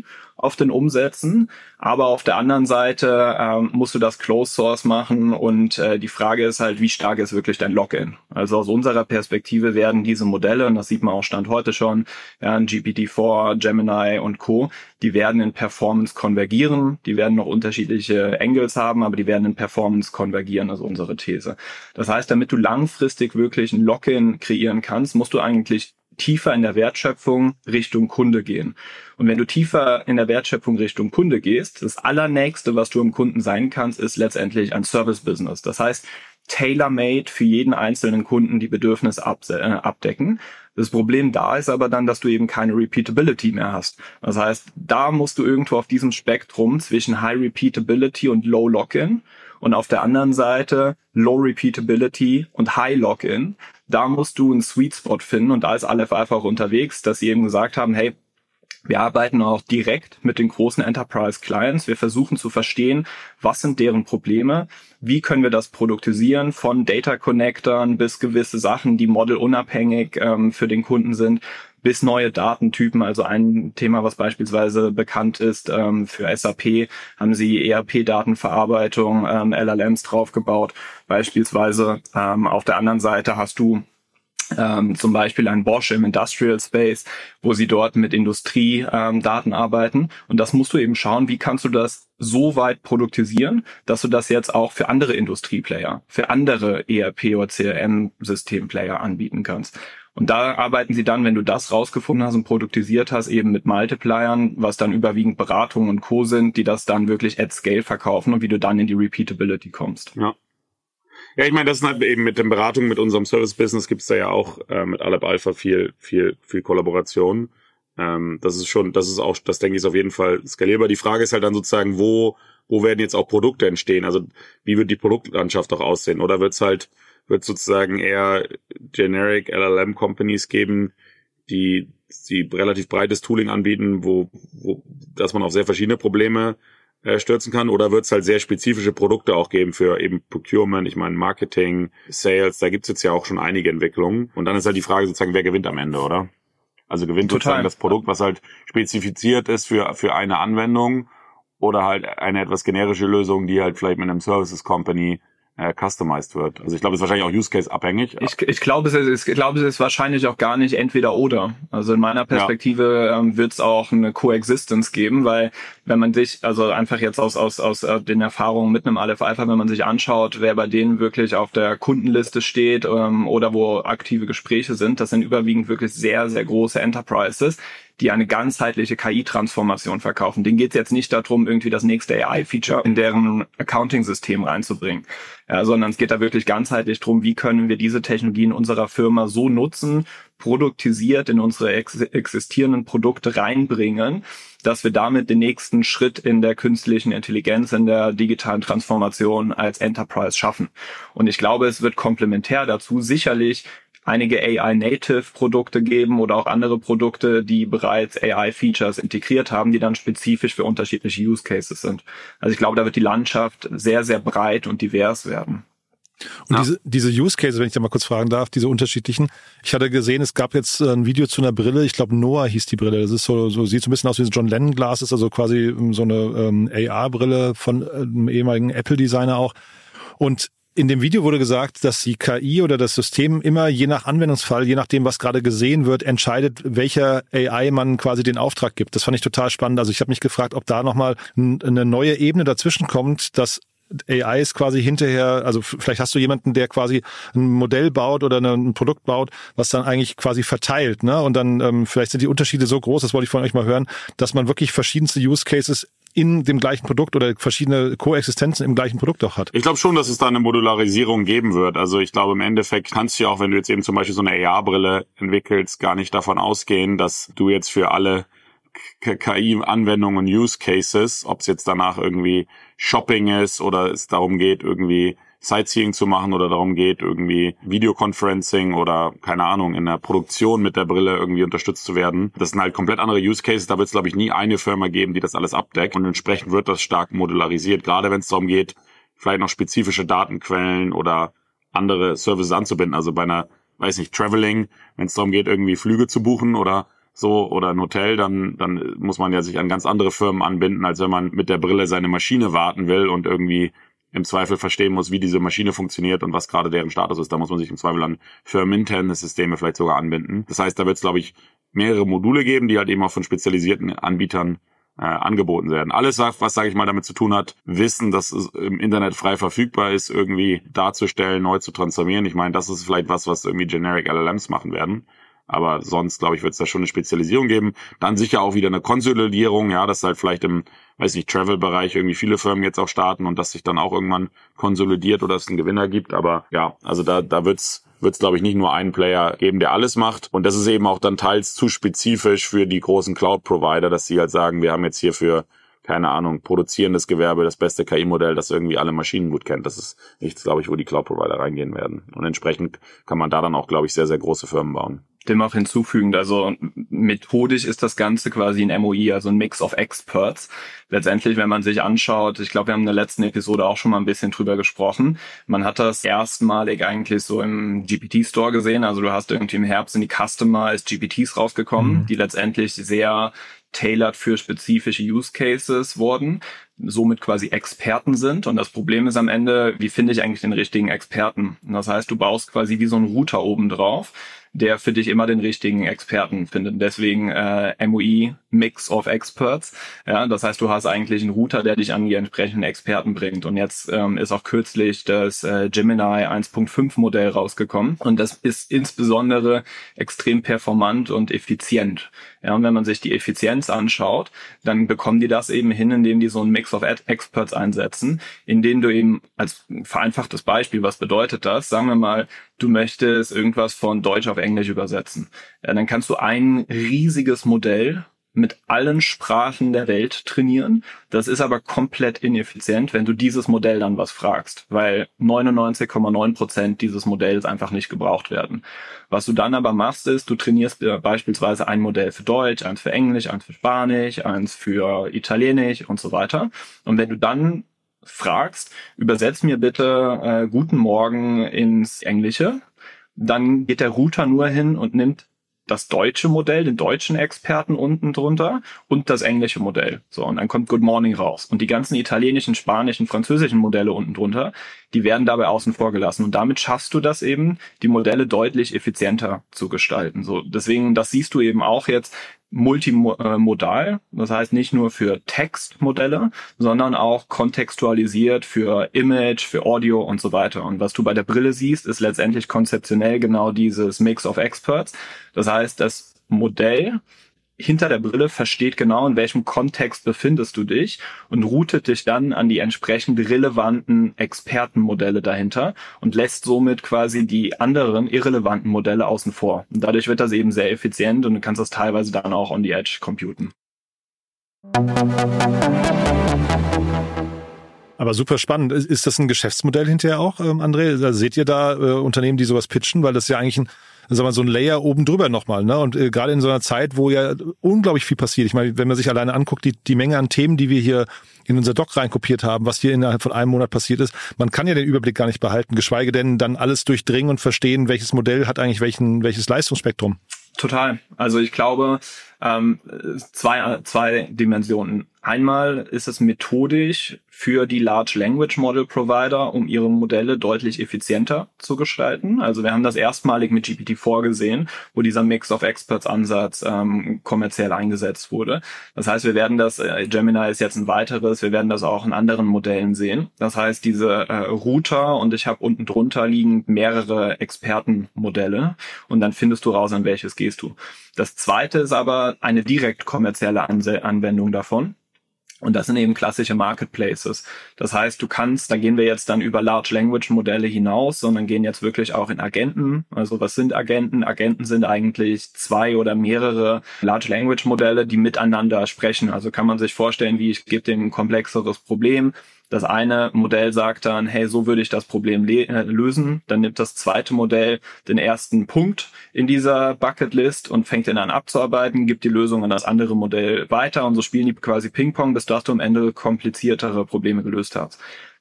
auf den Umsätzen, aber auf der anderen Seite ähm, musst du das Closed Source machen und äh, die Frage ist halt, wie stark ist wirklich dein Login? Also aus unserer Perspektive werden diese Modelle, und das sieht man auch Stand heute schon, ja, G P T vier, Gemini und Co., die werden in Performance konvergieren, die werden noch unterschiedliche Angles haben, aber die werden in Performance konvergieren, also unsere These. Das heißt, damit du langfristig wirklich ein Login kreieren kannst, musst du eigentlich tiefer in der Wertschöpfung Richtung Kunde gehen. Und wenn du tiefer in der Wertschöpfung Richtung Kunde gehst, das Allernächste, was du im Kunden sein kannst, ist letztendlich ein Service-Business. Das heißt, tailor-made für jeden einzelnen Kunden die Bedürfnisse abdecken. Das Problem da ist aber dann, dass du eben keine Repeatability mehr hast. Das heißt, da musst du irgendwo auf diesem Spektrum zwischen High Repeatability und Low Login und auf der anderen Seite Low Repeatability und High Login. Da musst du einen Sweet Spot finden und da ist Aleph Alpha auch unterwegs, dass sie eben gesagt haben, hey, wir arbeiten auch direkt mit den großen Enterprise Clients. Wir versuchen zu verstehen, was sind deren Probleme, wie können wir das produktisieren, von Data Connectern bis gewisse Sachen, die modelunabhängig ähm, für den Kunden sind, bis neue Datentypen. Also ein Thema, was beispielsweise bekannt ist, ähm, für S A P haben sie E R P-Datenverarbeitung, ähm, L L Ms draufgebaut. Beispielsweise ähm, auf der anderen Seite hast du Ähm, zum Beispiel ein Bosch im Industrial Space, wo sie dort mit Industriedaten ähm, arbeiten. Und das musst du eben schauen, wie kannst du das so weit produktisieren, dass du das jetzt auch für andere Industrieplayer, für andere E R P- oder C R M-Systemplayer anbieten kannst. Und da arbeiten sie dann, wenn du das rausgefunden hast und produktisiert hast, eben mit Multipliern, was dann überwiegend Beratungen und Co. sind, die das dann wirklich at scale verkaufen und wie du dann in die Repeatability kommst. Ja. Ja, ich meine, das ist halt eben mit den Beratungen, mit unserem Service-Business gibt's da ja auch äh, mit Aleph Alpha viel, viel, viel Kollaboration. Ähm, das ist schon, das ist auch, das denke ich, ist auf jeden Fall skalierbar. Die Frage ist halt dann sozusagen, wo, wo werden jetzt auch Produkte entstehen? Also wie wird die Produktlandschaft auch aussehen? Oder wird's halt, wird sozusagen eher generic L L M-Companies geben, die, die relativ breites Tooling anbieten, wo, wo, dass man auf sehr verschiedene Probleme stürzen kann, oder wird es halt sehr spezifische Produkte auch geben für eben Procurement, ich meine Marketing, Sales, da gibt's jetzt ja auch schon einige Entwicklungen. Und dann ist halt die Frage sozusagen, wer gewinnt am Ende, oder? Also gewinnt Total. sozusagen das Produkt, was halt spezifiziert ist für für eine Anwendung, oder halt eine etwas generische Lösung, die halt vielleicht mit einem Services Company äh, customized wird. Also ich glaube, es ist wahrscheinlich auch Use Case abhängig. Ich, ich glaube, es ist, ich glaube, es ist wahrscheinlich auch gar nicht entweder oder. Also in meiner Perspektive ja. ähm, wird es auch eine Coexistence geben, weil wenn man sich, also einfach jetzt aus aus aus äh, den Erfahrungen mit einem Aleph Alpha, wenn man sich anschaut, wer bei denen wirklich auf der Kundenliste steht ähm, oder wo aktive Gespräche sind, das sind überwiegend wirklich sehr, sehr große Enterprises, die eine ganzheitliche K I-Transformation verkaufen. Denen geht es jetzt nicht darum, irgendwie das nächste A I-Feature in deren Accounting-System reinzubringen, ja, sondern es geht da wirklich ganzheitlich drum, wie können wir diese Technologien unserer Firma so nutzen, produktisiert in unsere ex- existierenden Produkte reinbringen, dass wir damit den nächsten Schritt in der künstlichen Intelligenz, in der digitalen Transformation als Enterprise schaffen. Und ich glaube, es wird komplementär dazu sicherlich einige A I-Native-Produkte geben oder auch andere Produkte, die bereits A I-Features integriert haben, die dann spezifisch für unterschiedliche Use Cases sind. Also ich glaube, da wird die Landschaft sehr, sehr breit und divers werden. Und ja. diese, diese Use Cases, wenn ich da mal kurz fragen darf, diese unterschiedlichen, ich hatte gesehen, es gab jetzt ein Video zu einer Brille, ich glaube Noah hieß die Brille, das ist so, so sieht so ein bisschen aus wie John Lennon Glasses, also quasi so eine ähm, A R-Brille von einem ehemaligen Apple-Designer auch. Und in dem Video wurde gesagt, dass die K I oder das System immer je nach Anwendungsfall, je nachdem, was gerade gesehen wird, entscheidet, welcher A I man quasi den Auftrag gibt. Das fand ich total spannend. Also ich habe mich gefragt, ob da nochmal eine neue Ebene dazwischen kommt, dass A Is quasi hinterher, also vielleicht hast du jemanden, der quasi ein Modell baut oder ein Produkt baut, was dann eigentlich quasi verteilt, ne? Und dann ähm, vielleicht sind die Unterschiede so groß, das wollte ich von euch mal hören, dass man wirklich verschiedenste Use Cases in dem gleichen Produkt oder verschiedene Koexistenzen im gleichen Produkt auch hat. Ich glaube schon, dass es da eine Modularisierung geben wird. Also ich glaube, im Endeffekt kannst du ja auch, wenn du jetzt eben zum Beispiel so eine A R-Brille entwickelst, gar nicht davon ausgehen, dass du jetzt für alle K I-Anwendungen und Use Cases, ob es jetzt danach irgendwie Shopping ist oder es darum geht, irgendwie Sightseeing zu machen oder darum geht, irgendwie Videoconferencing oder, keine Ahnung, in der Produktion mit der Brille irgendwie unterstützt zu werden. Das sind halt komplett andere Use Cases. Da wird es, glaube ich, nie eine Firma geben, die das alles abdeckt. Und entsprechend wird das stark modularisiert, gerade wenn es darum geht, vielleicht noch spezifische Datenquellen oder andere Services anzubinden. Also bei einer, weiß nicht, Traveling, wenn es darum geht, irgendwie Flüge zu buchen oder so oder ein Hotel, dann dann muss man ja sich an ganz andere Firmen anbinden, als wenn man mit der Brille seine Maschine warten will und irgendwie im Zweifel verstehen muss, wie diese Maschine funktioniert und was gerade deren Status ist. Da muss man sich im Zweifel an firmeninterne Systeme vielleicht sogar anbinden. Das heißt, da wird es, glaube ich, mehrere Module geben, die halt eben auch von spezialisierten Anbietern äh, angeboten werden. Alles, was, sage ich mal, damit zu tun hat, Wissen, dass es im Internet frei verfügbar ist, irgendwie darzustellen, neu zu transformieren. Ich meine, das ist vielleicht was, was irgendwie Generic L L Ms machen werden. Aber sonst, glaube ich, wird es da schon eine Spezialisierung geben. Dann sicher auch wieder eine Konsolidierung, ja, dass halt vielleicht im, weiß nicht, Travel-Bereich irgendwie viele Firmen jetzt auch starten und dass sich dann auch irgendwann konsolidiert oder es einen Gewinner gibt. Aber ja, also da da wird's wird's glaube ich nicht nur einen Player geben, der alles macht. Und das ist eben auch dann teils zu spezifisch für die großen Cloud-Provider, dass sie halt sagen, wir haben jetzt hier für, keine Ahnung, produzierendes Gewerbe das beste K I-Modell, das irgendwie alle Maschinen gut kennt. Das ist nichts, glaube ich, wo die Cloud-Provider reingehen werden. Und entsprechend kann man da dann auch, glaube ich, sehr, sehr große Firmen bauen. Dem auch hinzufügend, also methodisch ist das Ganze quasi ein M O I, also ein Mix of Experts. Letztendlich, wenn man sich anschaut, ich glaube, wir haben in der letzten Episode auch schon mal ein bisschen drüber gesprochen, man hat das erstmalig eigentlich so im G P T-Store gesehen, also du hast irgendwie im Herbst in die Customized G P Ts rausgekommen, mhm. die letztendlich sehr tailored für spezifische Use Cases wurden, somit quasi Experten sind. Und das Problem ist am Ende, wie finde ich eigentlich den richtigen Experten? Und das heißt, du baust quasi wie so einen Router oben drauf, der für dich immer den richtigen Experten findet. Deswegen äh, M O I, Mix of Experts. Ja, das heißt, du hast eigentlich einen Router, der dich an die entsprechenden Experten bringt. Und jetzt ähm, ist auch kürzlich das äh, Gemini eins Punkt fünf Modell rausgekommen. Und das ist insbesondere extrem performant und effizient. Ja, und wenn man sich die Effizienz anschaut, dann bekommen die das eben hin, indem die so einen Mix of Experts einsetzen, in denen du eben als vereinfachtes Beispiel, was bedeutet das? Sagen wir mal, du möchtest irgendwas von Deutsch auf Englisch übersetzen. Ja, dann kannst du ein riesiges Modell mit allen Sprachen der Welt trainieren. Das ist aber komplett ineffizient, wenn du dieses Modell dann was fragst, weil neunundneunzig Komma neun Prozent dieses Modells einfach nicht gebraucht werden. Was du dann aber machst, ist, du trainierst beispielsweise ein Modell für Deutsch, eins für Englisch, eins für Spanisch, eins für Italienisch und so weiter. Und wenn du dann fragst, übersetz mir bitte äh, Guten Morgen ins Englische, dann geht der Router nur hin und nimmt das deutsche Modell, den deutschen Experten unten drunter und das englische Modell. So, und dann kommt Good Morning raus. Und die ganzen italienischen, spanischen, französischen Modelle unten drunter, die werden dabei außen vor gelassen. Und damit schaffst du das eben, die Modelle deutlich effizienter zu gestalten. So, deswegen, das siehst du eben auch jetzt multimodal. Das heißt nicht nur für Textmodelle, sondern auch kontextualisiert für Image, für Audio und so weiter. Und was du bei der Brille siehst, ist letztendlich konzeptionell genau dieses Mix of Experts. Das heißt, das Modell hinter der Brille versteht genau, in welchem Kontext befindest du dich und routet dich dann an die entsprechend relevanten Expertenmodelle dahinter und lässt somit quasi die anderen irrelevanten Modelle außen vor. Und dadurch wird das eben sehr effizient und du kannst das teilweise dann auch on the edge computen. Aber super spannend. Ist das ein Geschäftsmodell hinterher auch, ähm, André? Also seht ihr da äh, Unternehmen, die sowas pitchen? Weil das ist ja eigentlich ein, sagen wir mal, so ein Layer oben drüber nochmal, ne? Und äh, gerade in so einer Zeit, wo ja unglaublich viel passiert. Ich meine, wenn man sich alleine anguckt, die, die Menge an Themen, die wir hier in unser Doc reinkopiert haben, was hier innerhalb von einem Monat passiert ist, man kann ja den Überblick gar nicht behalten, geschweige denn dann alles durchdringen und verstehen, welches Modell hat eigentlich welchen, welches Leistungsspektrum. Total. Also ich glaube, ähm, zwei, zwei Dimensionen. Einmal ist es methodisch für die Large Language Model Provider, um ihre Modelle deutlich effizienter zu gestalten. Also wir haben das erstmalig mit G P T vier gesehen, wo dieser Mix of Experts Ansatz ähm, kommerziell eingesetzt wurde. Das heißt, wir werden das, äh, Gemini ist jetzt ein weiteres, wir werden das auch in anderen Modellen sehen. Das heißt, diese äh, Router und ich habe unten drunter liegend mehrere Expertenmodelle und dann findest du raus, an welches gehst du. Das zweite ist aber eine direkt kommerzielle Anse- Anwendung davon. Und das sind eben klassische Marketplaces. Das heißt, du kannst, da gehen wir jetzt dann über Large Language Modelle hinaus, sondern gehen jetzt wirklich auch in Agenten. Also was sind Agenten? Agenten sind eigentlich zwei oder mehrere Large Language Modelle, die miteinander sprechen. Also kann man sich vorstellen, wie ich gebe dem ein komplexeres Problem. Das eine Modell sagt dann, hey, so würde ich das Problem le- äh, lösen. Dann nimmt das zweite Modell den ersten Punkt in dieser Bucketlist und fängt ihn an abzuarbeiten, gibt die Lösung an das andere Modell weiter und so spielen die quasi Ping-Pong, bis du am Ende kompliziertere Probleme gelöst hast.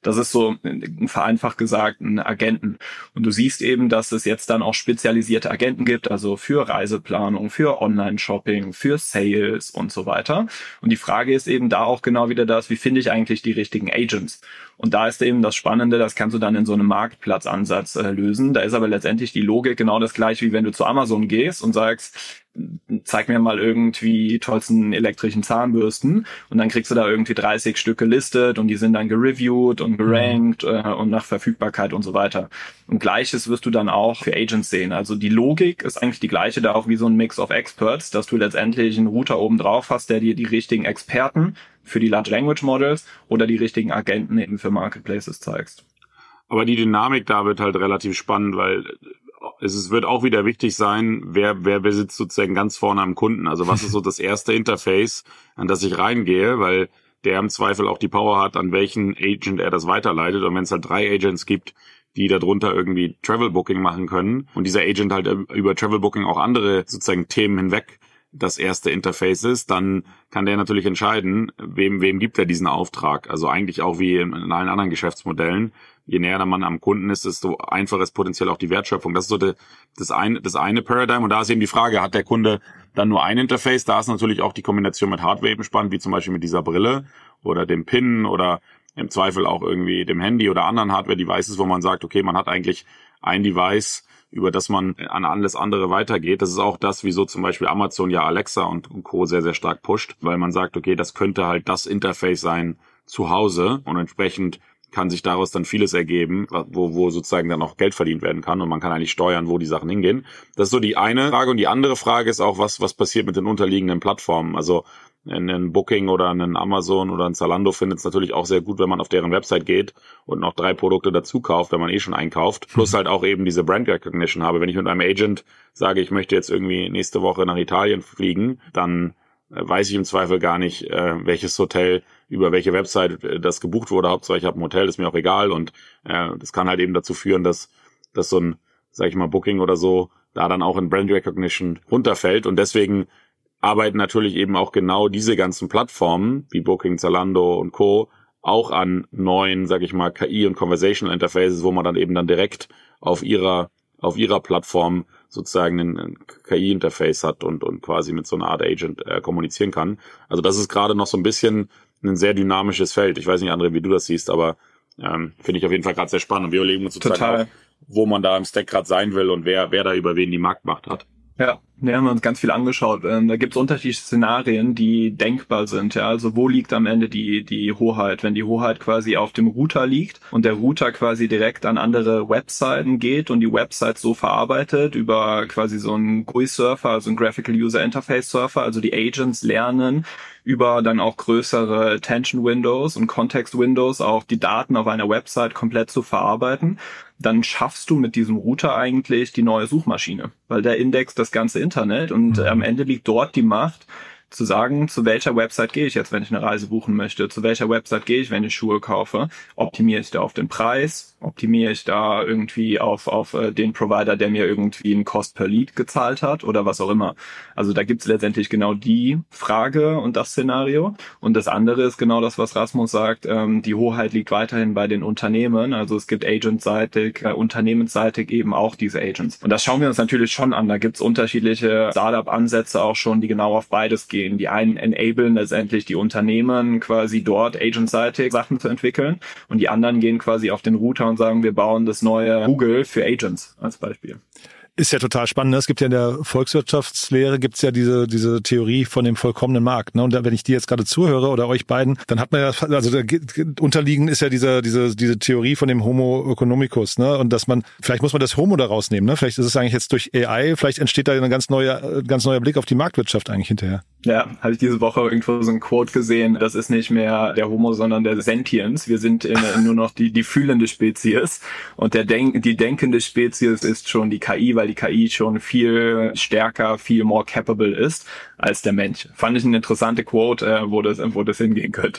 Das ist so vereinfacht gesagt ein Agenten. Und du siehst eben, dass es jetzt dann auch spezialisierte Agenten gibt, also für Reiseplanung, für Online-Shopping, für Sales und so weiter. Und die Frage ist eben da auch genau wieder das, wie finde ich eigentlich die richtigen Agents? Und da ist eben das Spannende, das kannst du dann in so einem Marktplatzansatz äh, lösen. Da ist aber letztendlich die Logik genau das gleiche, wie wenn du zu Amazon gehst und sagst, zeig mir mal irgendwie die tollsten elektrischen Zahnbürsten, und dann kriegst du da irgendwie dreißig Stück gelistet und die sind dann gereviewt und gerankt äh, und nach Verfügbarkeit und so weiter. Und Gleiches wirst du dann auch für Agents sehen. Also die Logik ist eigentlich die gleiche, da auch wie so ein Mix of Experts, dass du letztendlich einen Router oben drauf hast, der dir die richtigen Experten für die Large Language Models oder die richtigen Agenten eben für Marketplaces zeigst. Aber die Dynamik da wird halt relativ spannend, weil es ist, wird auch wieder wichtig sein, wer, wer besitzt sozusagen ganz vorne am Kunden. Also was ist so das erste Interface, an das ich reingehe, weil der im Zweifel auch die Power hat, an welchen Agent er das weiterleitet. Und wenn es halt drei Agents gibt, die darunter irgendwie Travel Booking machen können und dieser Agent halt über Travel Booking auch andere sozusagen Themen hinweg das erste Interface ist, dann kann der natürlich entscheiden, wem, wem gibt er diesen Auftrag. Also eigentlich auch wie in, in allen anderen Geschäftsmodellen. Je näher man am Kunden ist, desto einfacher ist potenziell auch die Wertschöpfung. Das ist so de, das eine, das eine Paradigm. Und da ist eben die Frage, hat der Kunde dann nur ein Interface? Da ist natürlich auch die Kombination mit Hardware eben spannend, wie zum Beispiel mit dieser Brille oder dem Pin oder im Zweifel auch irgendwie dem Handy oder anderen Hardware-Devices, wo man sagt, okay, man hat eigentlich ein Device, über das man an alles andere weitergeht. Das ist auch das, wieso zum Beispiel Amazon ja Alexa und Co. sehr, sehr stark pusht, weil man sagt, okay, das könnte halt das Interface sein zu Hause und entsprechend kann sich daraus dann vieles ergeben, wo, wo sozusagen dann auch Geld verdient werden kann und man kann eigentlich steuern, wo die Sachen hingehen. Das ist so die eine Frage. Und die andere Frage ist auch, was, was passiert mit den unterliegenden Plattformen? Also ein Booking oder ein Amazon oder ein Zalando findet es natürlich auch sehr gut, wenn man auf deren Website geht und noch drei Produkte dazu kauft, wenn man eh schon einkauft. Plus halt auch eben diese Brand Recognition habe. Wenn ich mit einem Agent sage, ich möchte jetzt irgendwie nächste Woche nach Italien fliegen, dann weiß ich im Zweifel gar nicht, äh, welches Hotel, über welche Website äh, das gebucht wurde. Hauptsache ich habe ein Hotel, ist mir auch egal. Und äh, das kann halt eben dazu führen, dass, dass so ein, sag ich mal, Booking oder so da dann auch in Brand Recognition runterfällt. Und deswegen arbeiten natürlich eben auch genau diese ganzen Plattformen, wie Booking, Zalando und Co., auch an neuen, sag ich mal, K I- und Conversational Interfaces, wo man dann eben dann direkt auf ihrer auf ihrer Plattform sozusagen ein, ein K I-Interface hat und und quasi mit so einer Art Agent äh, kommunizieren kann. Also das ist gerade noch so ein bisschen ein sehr dynamisches Feld. Ich weiß nicht, André, wie du das siehst, aber ähm, finde ich auf jeden Fall gerade sehr spannend. Und wir überlegen uns sozusagen Total. auch, wo man da im Stack gerade sein will und wer wer da über wen die Marktmacht hat. Ja, wir haben uns ganz viel angeschaut. Ähm, da gibt es unterschiedliche Szenarien, die denkbar sind. Ja, also wo liegt am Ende die die Hoheit? Wenn die Hoheit quasi auf dem Router liegt und der Router quasi direkt an andere Webseiten geht und die Websites so verarbeitet über quasi so einen G U I-Surfer, also einen Graphical User Interface Surfer, also die Agents lernen über dann auch größere Attention Windows und Context Windows auch die Daten auf einer Website komplett zu verarbeiten, dann schaffst du mit diesem Router eigentlich die neue Suchmaschine, weil der indext das ganze Internet und mhm. am Ende liegt dort die Macht, zu sagen, zu welcher Website gehe ich jetzt, wenn ich eine Reise buchen möchte, zu welcher Website gehe ich, wenn ich Schuhe kaufe, optimiere ich da auf den Preis, optimiere ich da irgendwie auf auf äh, den Provider, der mir irgendwie einen Cost per Lead gezahlt hat oder was auch immer. Also da gibt's letztendlich genau die Frage und das Szenario. Und das andere ist genau das, was Rasmus sagt, ähm, die Hoheit liegt weiterhin bei den Unternehmen. Also es gibt agentseitig, äh, unternehmensseitig eben auch diese Agents. Und das schauen wir uns natürlich schon an. Da gibt's unterschiedliche Startup-Ansätze auch schon, die genau auf beides gehen. Die einen enablen letztendlich die Unternehmen quasi dort agentseitig Sachen zu entwickeln und die anderen gehen quasi auf den Router und sagen, wir bauen das neue Google für Agents als Beispiel. Ist ja total spannend. Es gibt ja in der Volkswirtschaftslehre gibt's ja diese diese Theorie von dem vollkommenen Markt. Ne? Und wenn ich dir jetzt gerade zuhöre oder euch beiden, dann hat man ja, also da unterliegend ist ja diese diese diese Theorie von dem Homo economicus, ne? Und dass man, vielleicht muss man das Homo da rausnehmen, ne? Vielleicht ist es eigentlich jetzt durch A I, vielleicht entsteht da ein ganz neuer ganz neuer Blick auf die Marktwirtschaft eigentlich hinterher. Ja, habe ich diese Woche irgendwo so ein Quote gesehen. Das ist nicht mehr der Homo, sondern der Sentience. Wir sind in, nur noch die die fühlende Spezies und der denk, die denkende Spezies ist schon die K I, weil die K I schon viel stärker, viel more capable ist als der Mensch. Fand ich eine interessante Quote, wo das, wo das hingehen könnte.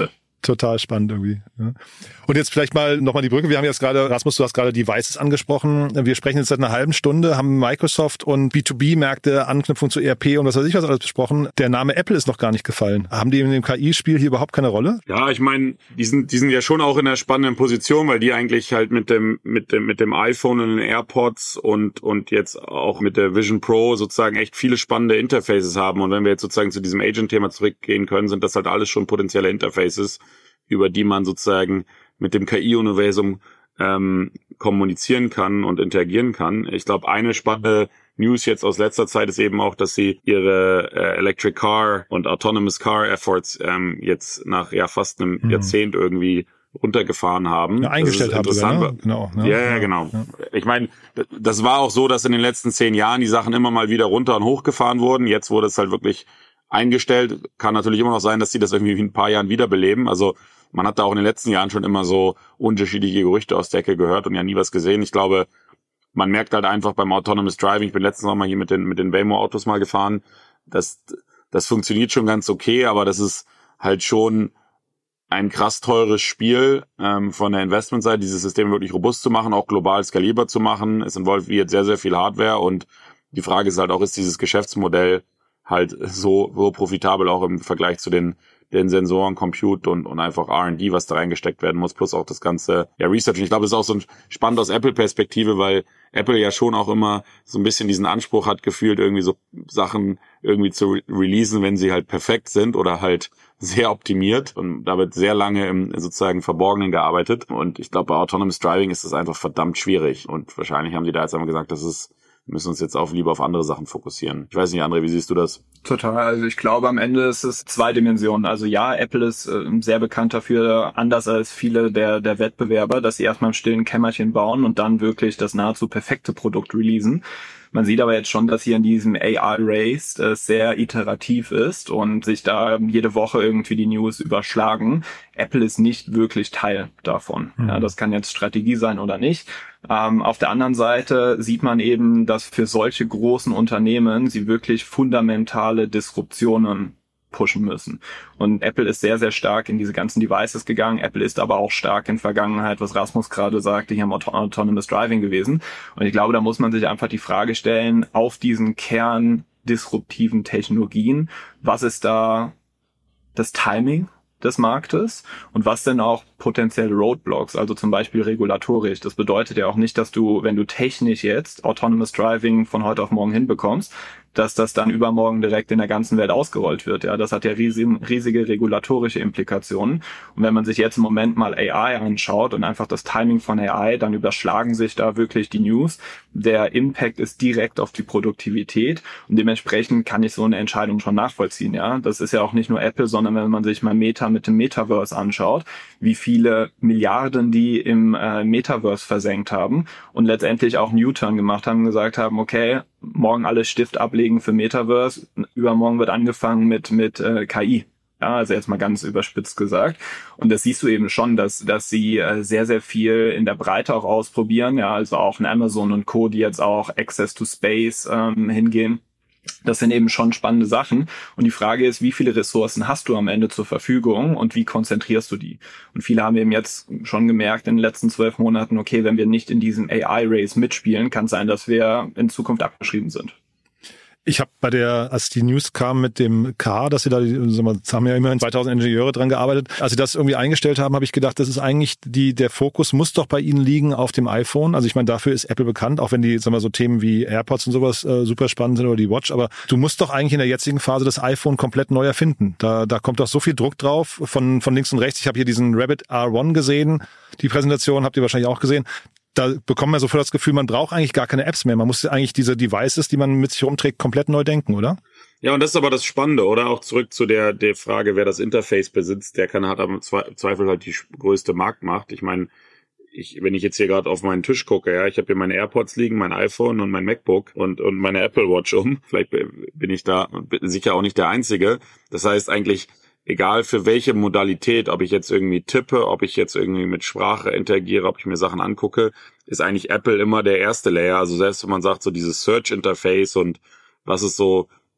Total spannend irgendwie. Ja. Und jetzt vielleicht mal nochmal die Brücke. Wir haben jetzt gerade, Rasmus, du hast gerade Devices angesprochen. Wir sprechen jetzt seit einer halben Stunde, haben Microsoft und B zwei B-Märkte, Anknüpfung zu E R P und was weiß ich was alles besprochen. Der Name Apple ist noch gar nicht gefallen. Haben die in dem K I-Spiel hier überhaupt keine Rolle? Ja, ich meine, die sind, die sind ja schon auch in einer spannenden Position, weil die eigentlich halt mit dem, mit dem, mit dem iPhone und den AirPods und, und jetzt auch mit der Vision Pro sozusagen echt viele spannende Interfaces haben. Und wenn wir jetzt sozusagen zu diesem Agent-Thema zurückgehen können, sind das halt alles schon potenzielle Interfaces, über die man sozusagen mit dem K I-Universum ähm, kommunizieren kann und interagieren kann. Ich glaube, eine spannende News jetzt aus letzter Zeit ist eben auch, dass sie ihre äh, Electric Car und Autonomous Car Efforts ähm, jetzt nach ja fast einem mhm. Jahrzehnt irgendwie runtergefahren haben. Ja, eingestellt haben sogar, ne? Genau. Ja, ja, ja genau. Ja. Ich meine, das war auch so, dass in den letzten zehn Jahren die Sachen immer mal wieder runter und hochgefahren wurden. Jetzt wurde es halt wirklich eingestellt. Kann natürlich immer noch sein, dass sie das irgendwie in ein paar Jahren wiederbeleben. Also man hat da auch in den letzten Jahren schon immer so unterschiedliche Gerüchte aus der Ecke gehört und ja nie was gesehen. Ich glaube, man merkt halt einfach beim Autonomous Driving, ich bin letztens noch mal hier mit den mit den Waymo-Autos mal gefahren, das, das funktioniert schon ganz okay, aber das ist halt schon ein krass teures Spiel ähm, von der Investmentseite, dieses System wirklich robust zu machen, auch global skalierbar zu machen. Es involviert sehr, sehr viel Hardware und die Frage ist halt auch, ist dieses Geschäftsmodell halt so, so profitabel auch im Vergleich zu den den Sensoren, Compute und, und einfach R and D, was da reingesteckt werden muss, plus auch das ganze ja, Research. Und ich glaube, das ist auch so ein spannend aus Apple-Perspektive, weil Apple ja schon auch immer so ein bisschen diesen Anspruch hat, gefühlt irgendwie so Sachen irgendwie zu re- releasen, wenn sie halt perfekt sind oder halt sehr optimiert. Und da wird sehr lange im sozusagen Verborgenen gearbeitet. Und ich glaube, bei Autonomous Driving ist das einfach verdammt schwierig. Und wahrscheinlich haben die da jetzt einmal gesagt, das ist wir müssen uns jetzt auch lieber auf andere Sachen fokussieren. Ich weiß nicht, André, wie siehst du das? Total. Also ich glaube, am Ende ist es zwei Dimensionen. Also ja, Apple ist äh, sehr bekannt dafür, anders als viele der der Wettbewerber, dass sie erstmal im stillen Kämmerchen bauen und dann wirklich das nahezu perfekte Produkt releasen. Man sieht aber jetzt schon, dass hier in diesem A I-Race äh, sehr iterativ ist und sich da jede Woche irgendwie die News überschlagen. Apple ist nicht wirklich Teil davon. Mhm. Ja, das kann jetzt Strategie sein oder nicht. Ähm, auf der anderen Seite sieht man eben, dass für solche großen Unternehmen sie wirklich fundamentale Disruptionen pushen müssen. Und Apple ist sehr, sehr stark in diese ganzen Devices gegangen. Apple ist aber auch stark in Vergangenheit, was Rasmus gerade sagte, hier am Auto- Autonomous Driving gewesen. Und ich glaube, da muss man sich einfach die Frage stellen, auf diesen Kern disruptiven Technologien, was ist da das Timing des Marktes und was denn auch potenzielle Roadblocks, also zum Beispiel regulatorisch. Das bedeutet ja auch nicht, dass du, wenn du technisch jetzt Autonomous Driving von heute auf morgen hinbekommst, dass das dann übermorgen direkt in der ganzen Welt ausgerollt wird. Ja, das hat ja riesige, riesige regulatorische Implikationen. Und wenn man sich jetzt im Moment mal A I anschaut und einfach das Timing von A I, dann überschlagen sich da wirklich die News. Der Impact ist direkt auf die Produktivität und dementsprechend kann ich so eine Entscheidung schon nachvollziehen. Ja, das ist ja auch nicht nur Apple, sondern wenn man sich mal Meta mit dem Metaverse anschaut, wie viele Milliarden die im äh, Metaverse versenkt haben und letztendlich auch einen U-Turn gemacht haben, gesagt haben, okay, morgen alle Stift ablegen für Metaverse, übermorgen wird angefangen mit mit äh, K I. Ja, also jetzt mal ganz überspitzt gesagt. Und das siehst du eben schon, dass dass sie äh, sehr, sehr viel in der Breite auch ausprobieren. Ja, also auch ein Amazon und Co., die jetzt auch Access to Space ähm, hingehen. Das sind eben schon spannende Sachen. Und die Frage ist, wie viele Ressourcen hast du am Ende zur Verfügung und wie konzentrierst du die? Und viele haben eben jetzt schon gemerkt in den letzten zwölf Monaten, okay, wenn wir nicht in diesem A I-Race mitspielen, kann es sein, dass wir in Zukunft abgeschrieben sind. Ich habe bei der, als die News kam mit dem K, dass sie da, haben ja immerhin zweitausend Ingenieure dran gearbeitet. Als sie das irgendwie eingestellt haben, habe ich gedacht, das ist eigentlich die, der Fokus muss doch bei ihnen liegen auf dem iPhone. Also ich meine, dafür ist Apple bekannt, auch wenn die, sagen wir so Themen wie AirPods und sowas äh, super spannend sind oder die Watch. Aber du musst doch eigentlich in der jetzigen Phase das iPhone komplett neu erfinden. Da, da kommt doch so viel Druck drauf von, von links und rechts. Ich habe hier diesen Rabbit R eins gesehen. Die Präsentation habt ihr wahrscheinlich auch gesehen. Da bekommt man sofort das Gefühl, man braucht eigentlich gar keine Apps mehr. Man muss eigentlich diese Devices, die man mit sich rumträgt, komplett neu denken, oder? Ja, und das ist aber das Spannende, oder? Auch zurück zu der der Frage, wer das Interface besitzt, der kann hat am Zweifel halt die größte Marktmacht. Ich meine, ich, wenn ich jetzt hier gerade auf meinen Tisch gucke, ja, ich habe hier meine AirPods liegen, mein iPhone und mein MacBook und und meine Apple Watch um. Vielleicht bin ich da sicher auch nicht der Einzige. Das heißt eigentlich, egal für welche Modalität, ob ich jetzt irgendwie tippe, ob ich jetzt irgendwie mit Sprache interagiere, ob ich mir Sachen angucke, ist eigentlich Apple immer der erste Layer. Also selbst wenn man sagt, so dieses Search-Interface und was ist so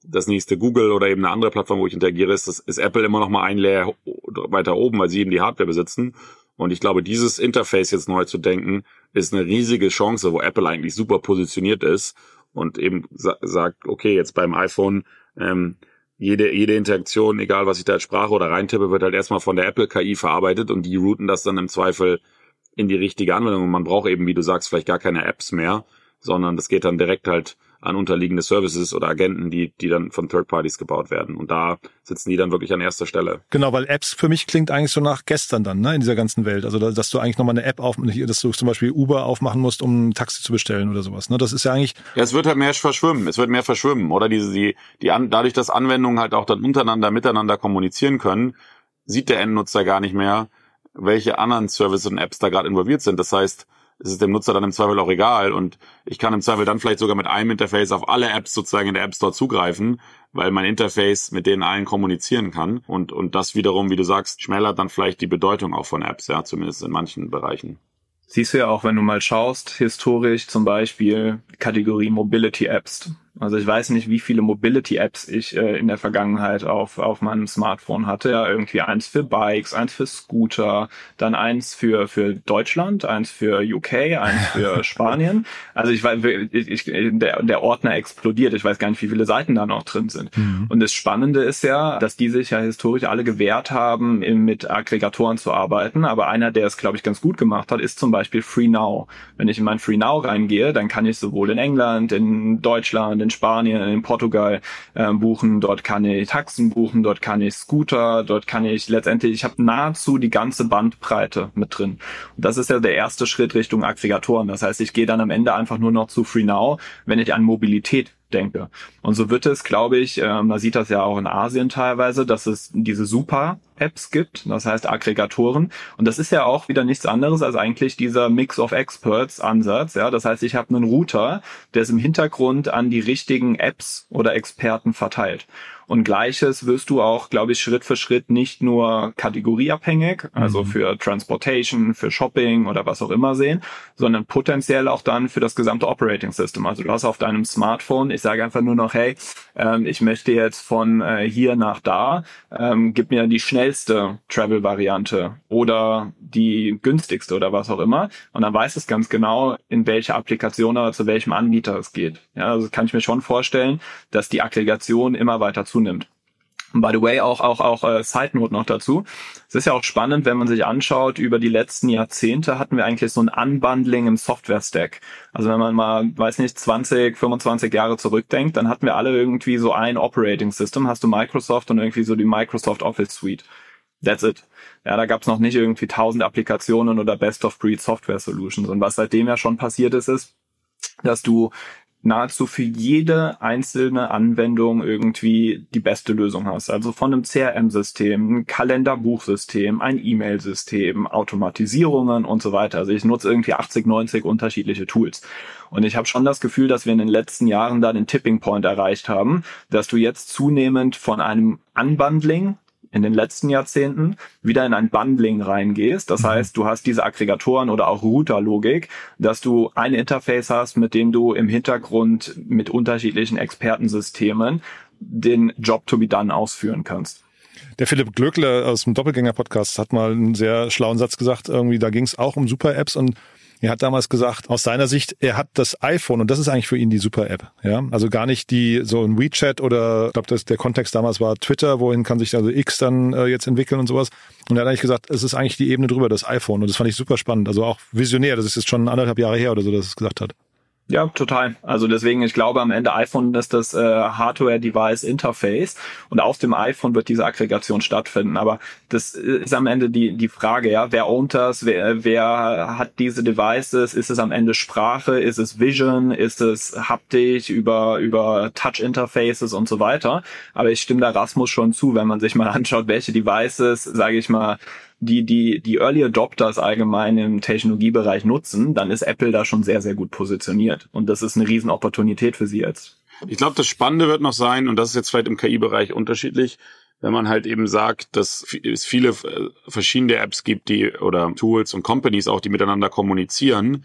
das nächste Google oder eben eine andere Plattform, wo ich interagiere, ist, das ist Apple immer noch mal ein Layer weiter oben, weil sie eben die Hardware besitzen. Und ich glaube, dieses Interface jetzt neu zu denken, ist eine riesige Chance, wo Apple eigentlich super positioniert ist und eben sa- sagt, okay, jetzt beim iPhone, ähm, jede jede Interaktion, egal was ich da als Sprache oder reintippe, wird halt erstmal von der Apple K I verarbeitet und die routen das dann im Zweifel in die richtige Anwendung. Und man braucht eben, wie du sagst, vielleicht gar keine Apps mehr, sondern das geht dann direkt halt an unterliegende Services oder Agenten, die die dann von Third Parties gebaut werden. Und da sitzen die dann wirklich an erster Stelle. Genau, weil Apps für mich klingt eigentlich so nach gestern dann, ne, in dieser ganzen Welt. Also, dass du eigentlich nochmal eine App auf, dass du zum Beispiel Uber aufmachen musst, um ein Taxi zu bestellen oder sowas. Ne, das ist ja eigentlich. Ja, es wird halt mehr verschwimmen. Es wird mehr verschwimmen, oder diese die die an, dadurch, dass Anwendungen halt auch dann untereinander miteinander kommunizieren können, sieht der Endnutzer gar nicht mehr, welche anderen Services und Apps da gerade involviert sind. Das heißt, es ist dem Nutzer dann im Zweifel auch egal und ich kann im Zweifel dann vielleicht sogar mit einem Interface auf alle Apps sozusagen in der App Store zugreifen, weil mein Interface mit denen allen kommunizieren kann und und das wiederum, wie du sagst, schmälert dann vielleicht die Bedeutung auch von Apps, ja, zumindest in manchen Bereichen. Siehst du ja auch, wenn du mal schaust, historisch zum Beispiel Kategorie Mobility Apps. Also ich weiß nicht, wie viele Mobility-Apps ich äh, in der Vergangenheit auf auf meinem Smartphone hatte. Ja, irgendwie eins für Bikes, eins für Scooter, dann eins für für Deutschland, eins für U K, eins für Spanien. Also ich weiß, ich, ich, der, der Ordner explodiert. Ich weiß gar nicht, wie viele Seiten da noch drin sind. Mhm. Und das Spannende ist ja, dass die sich ja historisch alle gewehrt haben, mit Aggregatoren zu arbeiten. Aber einer, der es, glaube ich, ganz gut gemacht hat, ist zum Beispiel FreeNow. Wenn ich in mein FreeNow reingehe, dann kann ich sowohl in England, in Deutschland, in Spanien, in Portugal äh, buchen, dort kann ich Taxen buchen, dort kann ich Scooter, dort kann ich letztendlich, ich habe nahezu die ganze Bandbreite mit drin. Und das ist ja der erste Schritt Richtung Aggregatoren. Das heißt, ich gehe dann am Ende einfach nur noch zu FreeNow, wenn ich an Mobilität denke. Und so wird es, glaube ich, äh, man sieht das ja auch in Asien teilweise, dass es diese Super-Apps gibt, das heißt Aggregatoren. Und das ist ja auch wieder nichts anderes als eigentlich dieser Mix of Experts-Ansatz. Ja, das heißt, ich habe einen Router, der es im Hintergrund an die richtigen Apps oder Experten verteilt. Und Gleiches wirst du auch, glaube ich, Schritt für Schritt nicht nur kategorieabhängig, also mhm. für Transportation, für Shopping oder was auch immer sehen, sondern potenziell auch dann für das gesamte Operating System. Also du hast auf deinem Smartphone, ich sage einfach nur noch, hey, ähm, ich möchte jetzt von äh, hier nach da, ähm, gib mir die schnellste Travel-Variante oder die günstigste oder was auch immer. Und dann weiß es ganz genau, in welche Applikation oder zu welchem Anbieter es geht. Ja, also kann ich mir schon vorstellen, dass die Aggregation immer weiter zunimmt. Und by the way, auch auch auch äh, Side Note noch dazu. Es ist ja auch spannend, wenn man sich anschaut, über die letzten Jahrzehnte hatten wir eigentlich so ein Unbundling im Software-Stack. Also wenn man mal, weiß nicht, zwanzig, fünfundzwanzig Jahre zurückdenkt, dann hatten wir alle irgendwie so ein Operating System. Hast du Microsoft und irgendwie so die Microsoft Office Suite. That's it. Ja, da gab's noch nicht irgendwie tausend Applikationen oder Best-of-Breed-Software-Solutions. Und was seitdem ja schon passiert ist, ist, dass du nahezu für jede einzelne Anwendung irgendwie die beste Lösung hast. Also von einem C R M-System, ein Kalenderbuchsystem, ein E-Mail-System, Automatisierungen und so weiter. Also ich nutze irgendwie achtzig, neunzig unterschiedliche Tools. Und ich habe schon das Gefühl, dass wir in den letzten Jahren da den Tipping Point erreicht haben, dass du jetzt zunehmend von einem Unbundling in den letzten Jahrzehnten wieder in ein Bundling reingehst. Das heißt, du hast diese Aggregatoren oder auch Router-Logik, dass du ein Interface hast, mit dem du im Hintergrund mit unterschiedlichen Expertensystemen den Job to be done ausführen kannst. Der Philipp Glöckler aus dem Doppelgänger-Podcast hat mal einen sehr schlauen Satz gesagt, irgendwie, da ging es auch um Super-Apps und er hat damals gesagt, aus seiner Sicht, er hat das iPhone und das ist eigentlich für ihn die Super-App. Ja, also gar nicht die so ein WeChat oder ich glaube, der Kontext damals war Twitter, wohin kann sich also X dann äh, jetzt entwickeln und sowas. Und er hat eigentlich gesagt, es ist eigentlich die Ebene drüber, das iPhone. Und das fand ich super spannend. Also auch visionär. Das ist jetzt schon anderthalb Jahre her oder so, dass er es gesagt hat. Ja, total. Also deswegen, ich glaube, am Ende iPhone ist das äh, Hardware-Device-Interface und auf dem iPhone wird diese Aggregation stattfinden. Aber das ist am Ende die die Frage, ja, wer ownt das, wer, wer hat diese Devices? Ist es am Ende Sprache? Ist es Vision? Ist es Haptik über über Touch-Interfaces und so weiter? Aber ich stimme da Rasmus schon zu, wenn man sich mal anschaut, welche Devices, sage ich mal, die die die Early Adopters allgemein im Technologiebereich nutzen, dann ist Apple da schon sehr, sehr gut positioniert. Und das ist eine riesen Opportunität für sie jetzt. Ich glaube, das Spannende wird noch sein, und das ist jetzt vielleicht im K I-Bereich unterschiedlich, wenn man halt eben sagt, dass es viele verschiedene Apps gibt, die oder Tools und Companies auch, die miteinander kommunizieren,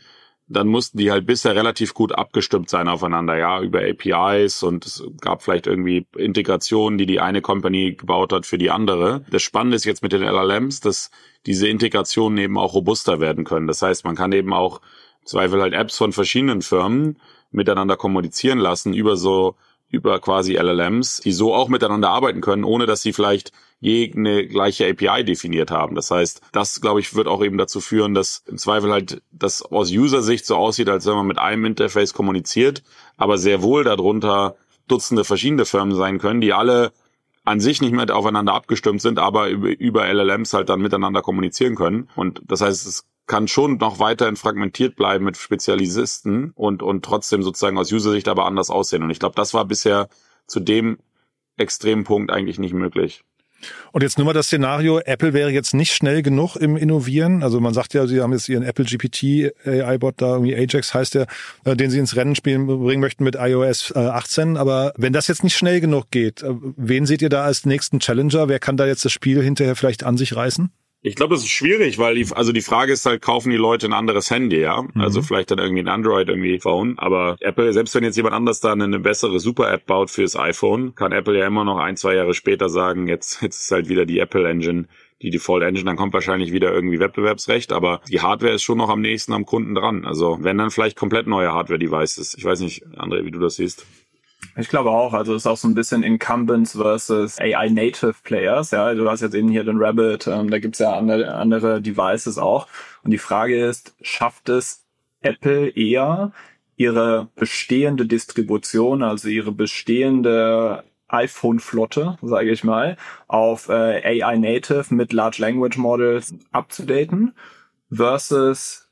dann mussten die halt bisher relativ gut abgestimmt sein aufeinander, ja, über A P Is, und es gab vielleicht irgendwie Integrationen, die die eine Company gebaut hat für die andere. Das Spannende ist jetzt mit den L L Ms, dass diese Integrationen eben auch robuster werden können. Das heißt, man kann eben auch im Zweifel halt Apps von verschiedenen Firmen miteinander kommunizieren lassen über so über quasi L L Ms, die so auch miteinander arbeiten können, ohne dass sie vielleicht je eine gleiche A P I definiert haben. Das heißt, das, glaube ich, wird auch eben dazu führen, dass im Zweifel halt das aus User-Sicht so aussieht, als wenn man mit einem Interface kommuniziert, aber sehr wohl darunter Dutzende verschiedene Firmen sein können, die alle an sich nicht mehr aufeinander abgestimmt sind, aber über, über L L Ms halt dann miteinander kommunizieren können. Und das heißt, es kann schon noch weiterhin fragmentiert bleiben mit Spezialisten und und trotzdem sozusagen aus User-Sicht aber anders aussehen. Und ich glaube, das war bisher zu dem extremen Punkt eigentlich nicht möglich. Und jetzt nur mal das Szenario, Apple wäre jetzt nicht schnell genug im Innovieren. Also man sagt ja, sie haben jetzt ihren Apple G P T A I-Bot da, irgendwie Ajax heißt der, äh, den sie ins Rennen spielen bringen möchten mit i O S äh, achtzehn. Aber wenn das jetzt nicht schnell genug geht, äh, wen seht ihr da als nächsten Challenger? Wer kann da jetzt das Spiel hinterher vielleicht an sich reißen? Ich glaube, das ist schwierig, weil die, also die Frage ist halt, kaufen die Leute ein anderes Handy, ja? Mhm. Also vielleicht dann irgendwie ein Android irgendwie Phone. Aber Apple, selbst wenn jetzt jemand anders da eine bessere Super-App baut fürs iPhone, kann Apple ja immer noch ein, zwei Jahre später sagen, jetzt, jetzt ist halt wieder die Apple Engine, die Default Engine, dann kommt wahrscheinlich wieder irgendwie Wettbewerbsrecht, aber die Hardware ist schon noch am nächsten am Kunden dran. Also wenn dann vielleicht komplett neue Hardware-Devices. Ich weiß nicht, André, wie du das siehst. Ich glaube auch, also es ist auch so ein bisschen Incumbents versus A I-Native Players, ja, du hast jetzt eben hier den Rabbit, ähm, da gibt's ja andere, andere Devices auch, und die Frage ist, schafft es Apple eher, ihre bestehende Distribution, also ihre bestehende iPhone-Flotte, sage ich mal, auf äh, A I-Native mit Large Language Models abzudaten versus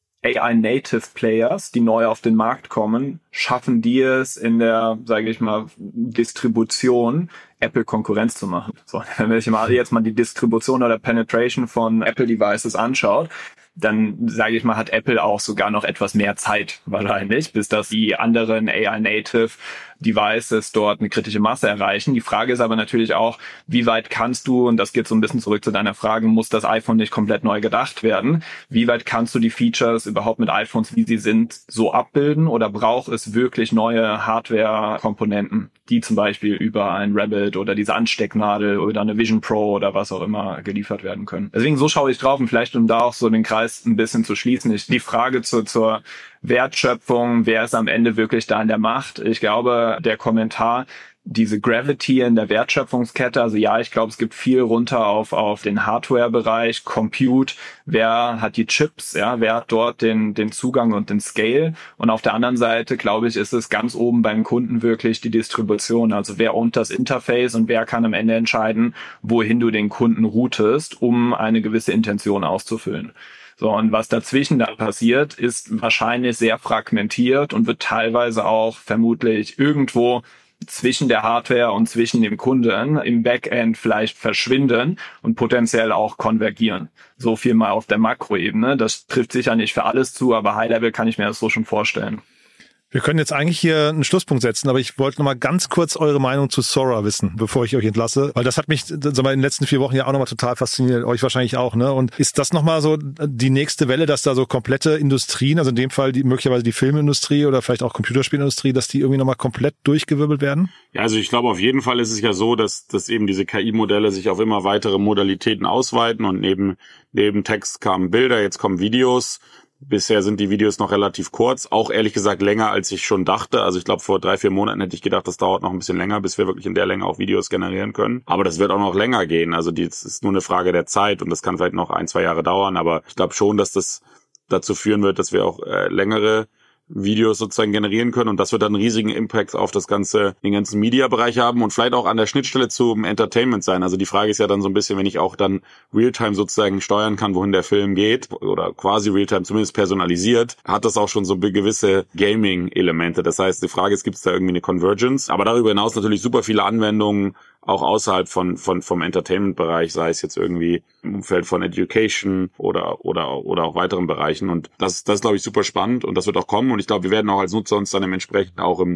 A I-Native Players, die neu auf den Markt kommen, schaffen die es in der, sage ich mal, Distribution, Apple Konkurrenz zu machen. So, wenn man sich mal jetzt mal die Distribution oder Penetration von Apple Devices anschaut, dann, sage ich mal, hat Apple auch sogar noch etwas mehr Zeit wahrscheinlich, bis dass die anderen A I-Native Devices dort eine kritische Masse erreichen. Die Frage ist aber natürlich auch, wie weit kannst du, und das geht so ein bisschen zurück zu deiner Frage, muss das iPhone nicht komplett neu gedacht werden? Wie weit kannst du die Features überhaupt mit iPhones, wie sie sind, so abbilden, oder braucht es wirklich neue Hardware-Komponenten, die zum Beispiel über ein Rabbit oder diese Anstecknadel oder eine Vision Pro oder was auch immer geliefert werden können? Deswegen so schaue ich drauf, und vielleicht um da auch so den Kreis ein bisschen zu schließen, ich, die Frage zu, zur Wertschöpfung, wer ist am Ende wirklich da in der Macht? Ich glaube, der Kommentar, diese Gravity in der Wertschöpfungskette, also ja, ich glaube, es gibt viel runter auf auf den Hardware-Bereich, Compute, wer hat die Chips, ja, wer hat dort den den Zugang und den Scale, und auf der anderen Seite, glaube ich, ist es ganz oben beim Kunden wirklich die Distribution, also wer ownt das Interface und wer kann am Ende entscheiden, wohin du den Kunden routest, um eine gewisse Intention auszufüllen. So, und was dazwischen dann passiert, ist wahrscheinlich sehr fragmentiert und wird teilweise auch vermutlich irgendwo zwischen der Hardware und zwischen dem Kunden im Backend vielleicht verschwinden und potenziell auch konvergieren. So viel mal auf der Makroebene. Das trifft sicher nicht für alles zu, aber High-Level kann ich mir das so schon vorstellen. Wir können jetzt eigentlich hier einen Schlusspunkt setzen, aber ich wollte noch mal ganz kurz eure Meinung zu Sora wissen, bevor ich euch entlasse, weil das hat mich sagen wir, in den letzten vier Wochen ja auch noch mal total fasziniert, euch wahrscheinlich auch, ne? Und ist das noch mal so die nächste Welle, dass da so komplette Industrien, also in dem Fall die möglicherweise die Filmindustrie oder vielleicht auch Computerspielindustrie, dass die irgendwie noch mal komplett durchgewirbelt werden? Ja, also ich glaube, auf jeden Fall ist es ja so, dass dass eben diese K I-Modelle sich auf immer weitere Modalitäten ausweiten, und neben neben Text kamen Bilder, jetzt kommen Videos. Bisher sind die Videos noch relativ kurz, auch ehrlich gesagt länger, als ich schon dachte. Also ich glaube, vor drei, vier Monaten hätte ich gedacht, das dauert noch ein bisschen länger, bis wir wirklich in der Länge auch Videos generieren können. Aber das wird auch noch länger gehen. Also das ist nur eine Frage der Zeit, und das kann vielleicht noch ein, zwei Jahre dauern. Aber ich glaube schon, dass das dazu führen wird, dass wir auch äh, längere Videos sozusagen generieren können, und das wird dann einen riesigen Impact auf das ganze, den ganzen Media-Bereich haben und vielleicht auch an der Schnittstelle zum Entertainment sein. Also die Frage ist ja dann so ein bisschen, wenn ich auch dann Realtime sozusagen steuern kann, wohin der Film geht, oder quasi Realtime zumindest personalisiert, hat das auch schon so gewisse Gaming-Elemente. Das heißt, die Frage ist, gibt es da irgendwie eine Convergence? Aber darüber hinaus natürlich super viele Anwendungen, auch außerhalb von von vom Entertainment-Bereich, sei es jetzt irgendwie im Umfeld von Education oder oder oder auch weiteren Bereichen. Und das das ist, glaube ich, super spannend, und das wird auch kommen. Und ich glaube, wir werden auch als Nutzer uns dann dementsprechend auch im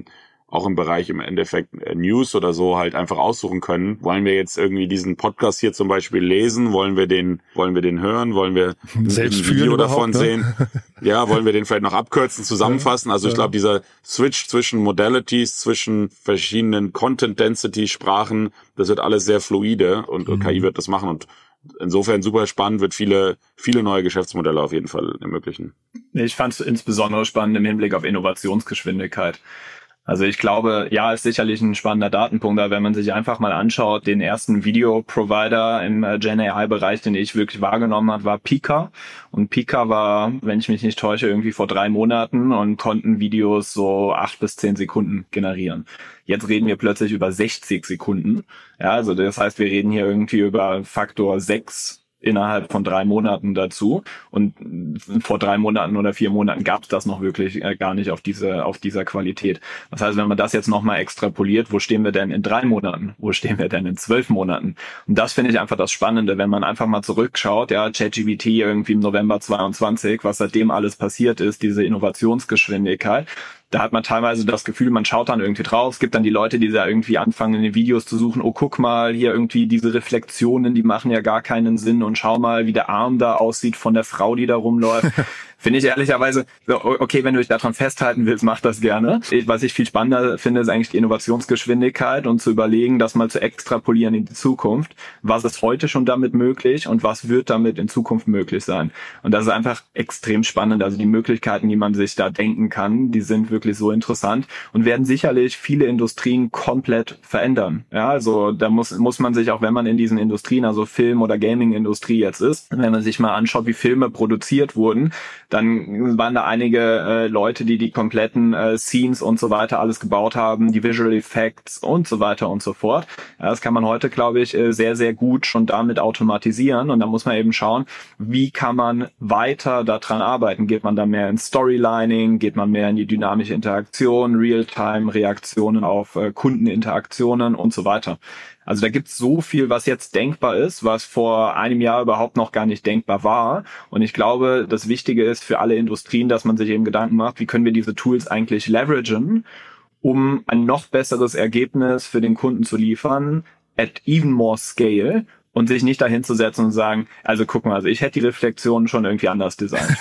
auch im Bereich im Endeffekt News oder so halt einfach aussuchen können. Wollen wir jetzt irgendwie diesen Podcast hier zum Beispiel lesen? Wollen wir den, wollen wir den hören? Wollen wir selbst ein Video davon ne? sehen? Ja, wollen wir den vielleicht noch abkürzen, zusammenfassen? Also ich glaube, dieser Switch zwischen Modalities, zwischen verschiedenen Content-Density-Sprachen, das wird alles sehr fluide und mhm. K I wird das machen und insofern super spannend, wird viele, viele neue Geschäftsmodelle auf jeden Fall ermöglichen. Ich fand es insbesondere spannend im Hinblick auf Innovationsgeschwindigkeit. Also ich glaube, ja, ist sicherlich ein spannender Datenpunkt, aber wenn man sich einfach mal anschaut, den ersten Video-Provider im Gen A I-Bereich, den ich wirklich wahrgenommen habe, war Pika. Und Pika war, wenn ich mich nicht täusche, irgendwie vor drei Monaten und konnten Videos so acht bis zehn Sekunden generieren. Jetzt reden wir plötzlich über sechzig Sekunden. Ja, also das heißt, wir reden hier irgendwie über Faktor sechs innerhalb von drei Monaten dazu. Und vor drei Monaten oder vier Monaten gab es das noch wirklich äh, gar nicht auf diese auf dieser Qualität. Das heißt, wenn man das jetzt nochmal extrapoliert, wo stehen wir denn in drei Monaten? Wo stehen wir denn in zwölf Monaten? Und das finde ich einfach das Spannende, wenn man einfach mal zurückschaut, ja, ChatGPT irgendwie im November zweiundzwanzig, was seitdem alles passiert ist, diese Innovationsgeschwindigkeit. Da hat man teilweise das Gefühl, man schaut dann irgendwie drauf. Es gibt dann die Leute, die da irgendwie anfangen, in den Videos zu suchen, oh, guck mal, hier irgendwie diese Reflexionen, die machen ja gar keinen Sinn und schau mal, wie der Arm da aussieht von der Frau, die da rumläuft. Finde ich ehrlicherweise, okay, wenn du dich daran festhalten willst, mach das gerne. Was ich viel spannender finde, ist eigentlich die Innovationsgeschwindigkeit und zu überlegen, das mal zu extrapolieren in die Zukunft. Was ist heute schon damit möglich und was wird damit in Zukunft möglich sein? Und das ist einfach extrem spannend. Also die Möglichkeiten, die man sich da denken kann, die sind wirklich so interessant und werden sicherlich viele Industrien komplett verändern. Ja, also da muss, muss man sich auch, wenn man in diesen Industrien, also Film- oder Gaming-Industrie jetzt ist, wenn man sich mal anschaut, wie Filme produziert wurden, dann waren da einige äh, Leute, die die kompletten äh, Scenes und so weiter alles gebaut haben, die Visual Effects und so weiter und so fort. Ja, das kann man heute, glaube ich, äh, sehr, sehr gut schon damit automatisieren. Und da muss man eben schauen, wie kann man weiter daran arbeiten? Geht man da mehr ins Storylining? Geht man mehr in die dynamische Interaktion, Realtime-Reaktionen auf äh, Kundeninteraktionen und so weiter? Also da gibt's so viel, was jetzt denkbar ist, was vor einem Jahr überhaupt noch gar nicht denkbar war. Und ich glaube, das Wichtige ist für alle Industrien, dass man sich eben Gedanken macht, wie können wir diese Tools eigentlich leveragen, um ein noch besseres Ergebnis für den Kunden zu liefern, at even more scale, und sich nicht dahin zu setzen und sagen, also guck mal, also ich hätte die Reflexionen schon irgendwie anders designt.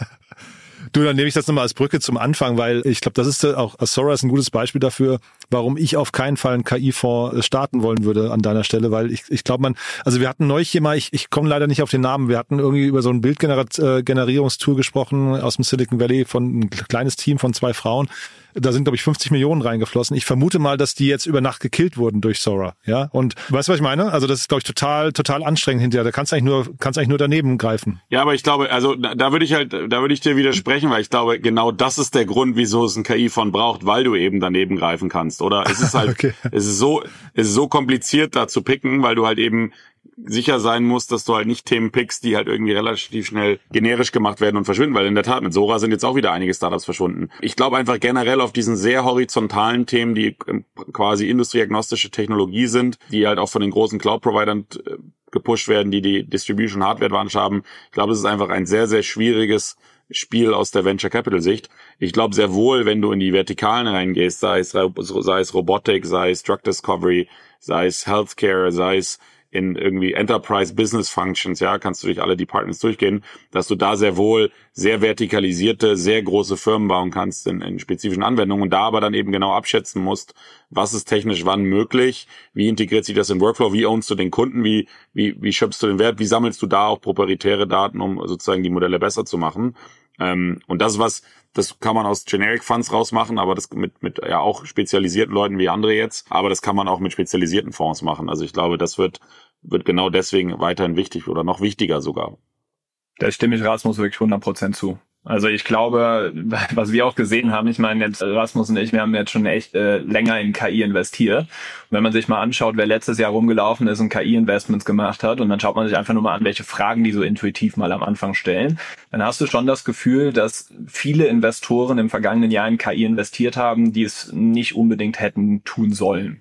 Du, dann nehme ich das nochmal als Brücke zum Anfang, weil ich glaube, das ist auch, Azora ist ein gutes Beispiel dafür, warum ich auf keinen Fall einen K I-Fonds starten wollen würde an deiner Stelle, weil ich ich glaube, man, also wir hatten neulich hier mal, ich, ich komme leider nicht auf den Namen, wir hatten irgendwie über so ein Bildgenerierungstool gesprochen aus dem Silicon Valley von ein kleines Team von zwei Frauen. Da sind, glaube ich, fünfzig Millionen reingeflossen. Ich vermute mal, dass die jetzt über Nacht gekillt wurden durch Sora, ja. Und weißt du, was ich meine? Also das ist, glaube ich, total, total anstrengend hinterher. Da kannst du eigentlich nur, kannst eigentlich nur daneben greifen. Ja, aber ich glaube, also da, da würde ich halt, da würde ich dir widersprechen, weil ich glaube, genau das ist der Grund, wieso es ein K I-Fonds braucht, weil du eben daneben greifen kannst, oder? Es ist halt, okay. es ist so, es ist so kompliziert, da zu picken, weil du halt eben sicher sein musst, dass du halt nicht Themen pickst, die halt irgendwie relativ schnell generisch gemacht werden und verschwinden, weil in der Tat mit Sora sind jetzt auch wieder einige Startups verschwunden. Ich glaube einfach generell auf diesen sehr horizontalen Themen, die quasi industrieagnostische Technologie sind, die halt auch von den großen Cloud-Providern gepusht werden, die die Distribution-Hardware-Advantage haben. Ich glaube, es ist einfach ein sehr, sehr schwieriges Spiel aus der Venture-Capital-Sicht. Ich glaube sehr wohl, wenn du in die Vertikalen reingehst, sei es, sei es Robotik, sei es Drug Discovery, sei es Healthcare, sei es in irgendwie Enterprise Business Functions, ja, kannst du durch alle Departments durchgehen, dass du da sehr wohl sehr vertikalisierte, sehr große Firmen bauen kannst in, in spezifischen Anwendungen und da aber dann eben genau abschätzen musst, was ist technisch wann möglich, wie integriert sich das in Workflow, wie ownst du den Kunden, wie, wie, wie schöpfst du den Wert, wie sammelst du da auch proprietäre Daten, um sozusagen die Modelle besser zu machen. Ähm, und das was, das kann man aus Generic Funds rausmachen, aber das mit, mit ja auch spezialisierten Leuten wie andere jetzt, aber das kann man auch mit spezialisierten Fonds machen. Also ich glaube, das wird, wird genau deswegen weiterhin wichtig oder noch wichtiger sogar. Da stimme ich Rasmus wirklich hundert Prozent zu. Also ich glaube, was wir auch gesehen haben, ich meine jetzt Rasmus und ich, wir haben jetzt schon echt äh, länger in K I investiert. Und wenn man sich mal anschaut, wer letztes Jahr rumgelaufen ist und K I-Investments gemacht hat und dann schaut man sich einfach nur mal an, welche Fragen die so intuitiv mal am Anfang stellen, dann hast du schon das Gefühl, dass viele Investoren im vergangenen Jahr in K I investiert haben, die es nicht unbedingt hätten tun sollen.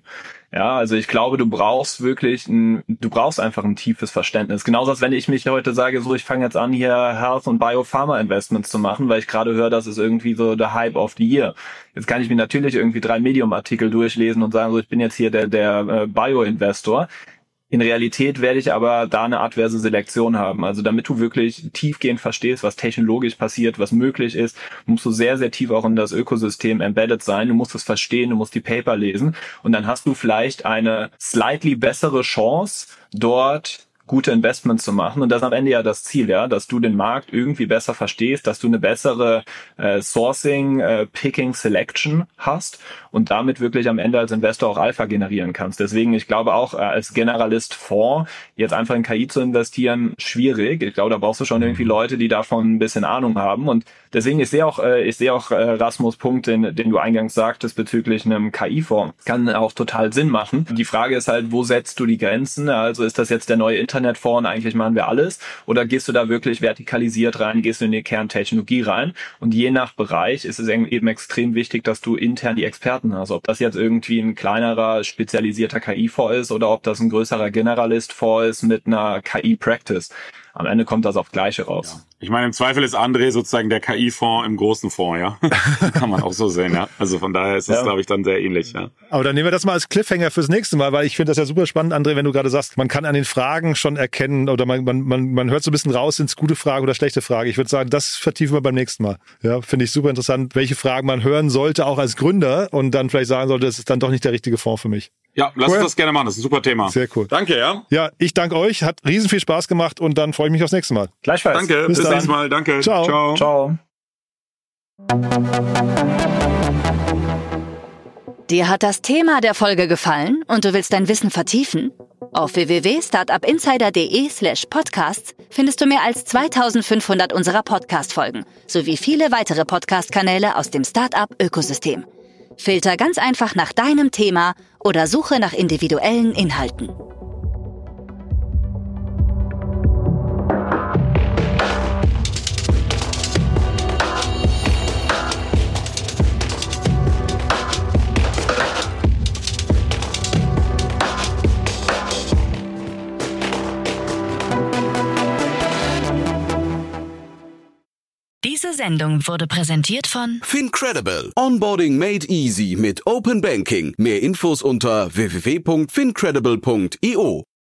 Ja, also ich glaube, du brauchst wirklich ein, du brauchst einfach ein tiefes Verständnis. Genauso als wenn ich mich heute sage, so ich fange jetzt an, hier Health- und Biopharma-Investments zu machen, weil ich gerade höre, das ist irgendwie so der Hype of the year. Jetzt kann ich mir natürlich irgendwie drei Medium-Artikel durchlesen und sagen, so ich bin jetzt hier der, der äh, Bio-Investor. In Realität werde ich aber da eine adverse Selektion haben. Also damit du wirklich tiefgehend verstehst, was technologisch passiert, was möglich ist, musst du sehr, sehr tief auch in das Ökosystem embedded sein. Du musst es verstehen, du musst die Paper lesen und dann hast du vielleicht eine slightly bessere Chance, dort gute Investments zu machen. Und das ist am Ende ja das Ziel, ja, dass du den Markt irgendwie besser verstehst, dass du eine bessere äh, Sourcing, äh, Picking, Selection hast und damit wirklich am Ende als Investor auch Alpha generieren kannst. Deswegen, ich glaube auch äh, als Generalist Fonds jetzt einfach in K I zu investieren, schwierig. Ich glaube, da brauchst du schon irgendwie Leute, die davon ein bisschen Ahnung haben. Und deswegen, ich sehe auch, äh, ich sehe auch äh, Rasmus Punkt, den, den du eingangs sagtest bezüglich einem K I-Fonds. Kann auch total Sinn machen. Die Frage ist halt, wo setzt du die Grenzen? Also ist das jetzt der neue Internetfonds? Eigentlich machen wir alles. Oder gehst du da wirklich vertikalisiert rein, gehst du in die Kerntechnologie rein? Und je nach Bereich ist es eben extrem wichtig, dass du intern die Experten hast. Ob das jetzt irgendwie ein kleinerer, spezialisierter K I-Fonds ist oder ob das ein größerer Generalist-Fonds ist mit einer K I-Practice. Am Ende kommt das aufs Gleiche raus. Ja. Ich meine, im Zweifel ist André sozusagen der K I-Fonds im großen Fonds, ja. Kann man auch so sehen, ja. Also von daher ist es, ja. glaube ich, dann sehr ähnlich, ja. Aber dann nehmen wir das mal als Cliffhanger fürs nächste Mal, weil ich finde das ja super spannend, André, wenn du gerade sagst, man kann an den Fragen schon erkennen oder man, man, man, man hört so ein bisschen raus, sind es gute Frage oder schlechte Frage. Ich würde sagen, das vertiefen wir beim nächsten Mal. Ja, finde ich super interessant, welche Fragen man hören sollte, auch als Gründer und dann vielleicht sagen sollte, das ist dann doch nicht der richtige Fonds für mich. Ja, lass cool. uns das gerne machen. Das ist ein super Thema. Sehr cool. Danke, ja. Ja, ich danke euch. Hat riesen viel Spaß gemacht und dann freue ich mich aufs nächste Mal. Gleichfalls. Danke. Bis, bis nächstes Mal. Danke. Ciao. Ciao. Ciao. Dir hat das Thema der Folge gefallen und du willst dein Wissen vertiefen? Auf w w w punkt startupinsider punkt d e slash podcasts findest du mehr als zweitausendfünfhundert unserer Podcast-Folgen sowie viele weitere Podcast-Kanäle aus dem Startup-Ökosystem. Filter ganz einfach nach deinem Thema oder suche nach individuellen Inhalten. Diese Sendung wurde präsentiert von FinCredible. Onboarding made easy mit Open Banking. Mehr Infos unter w w w punkt fincredible punkt i o.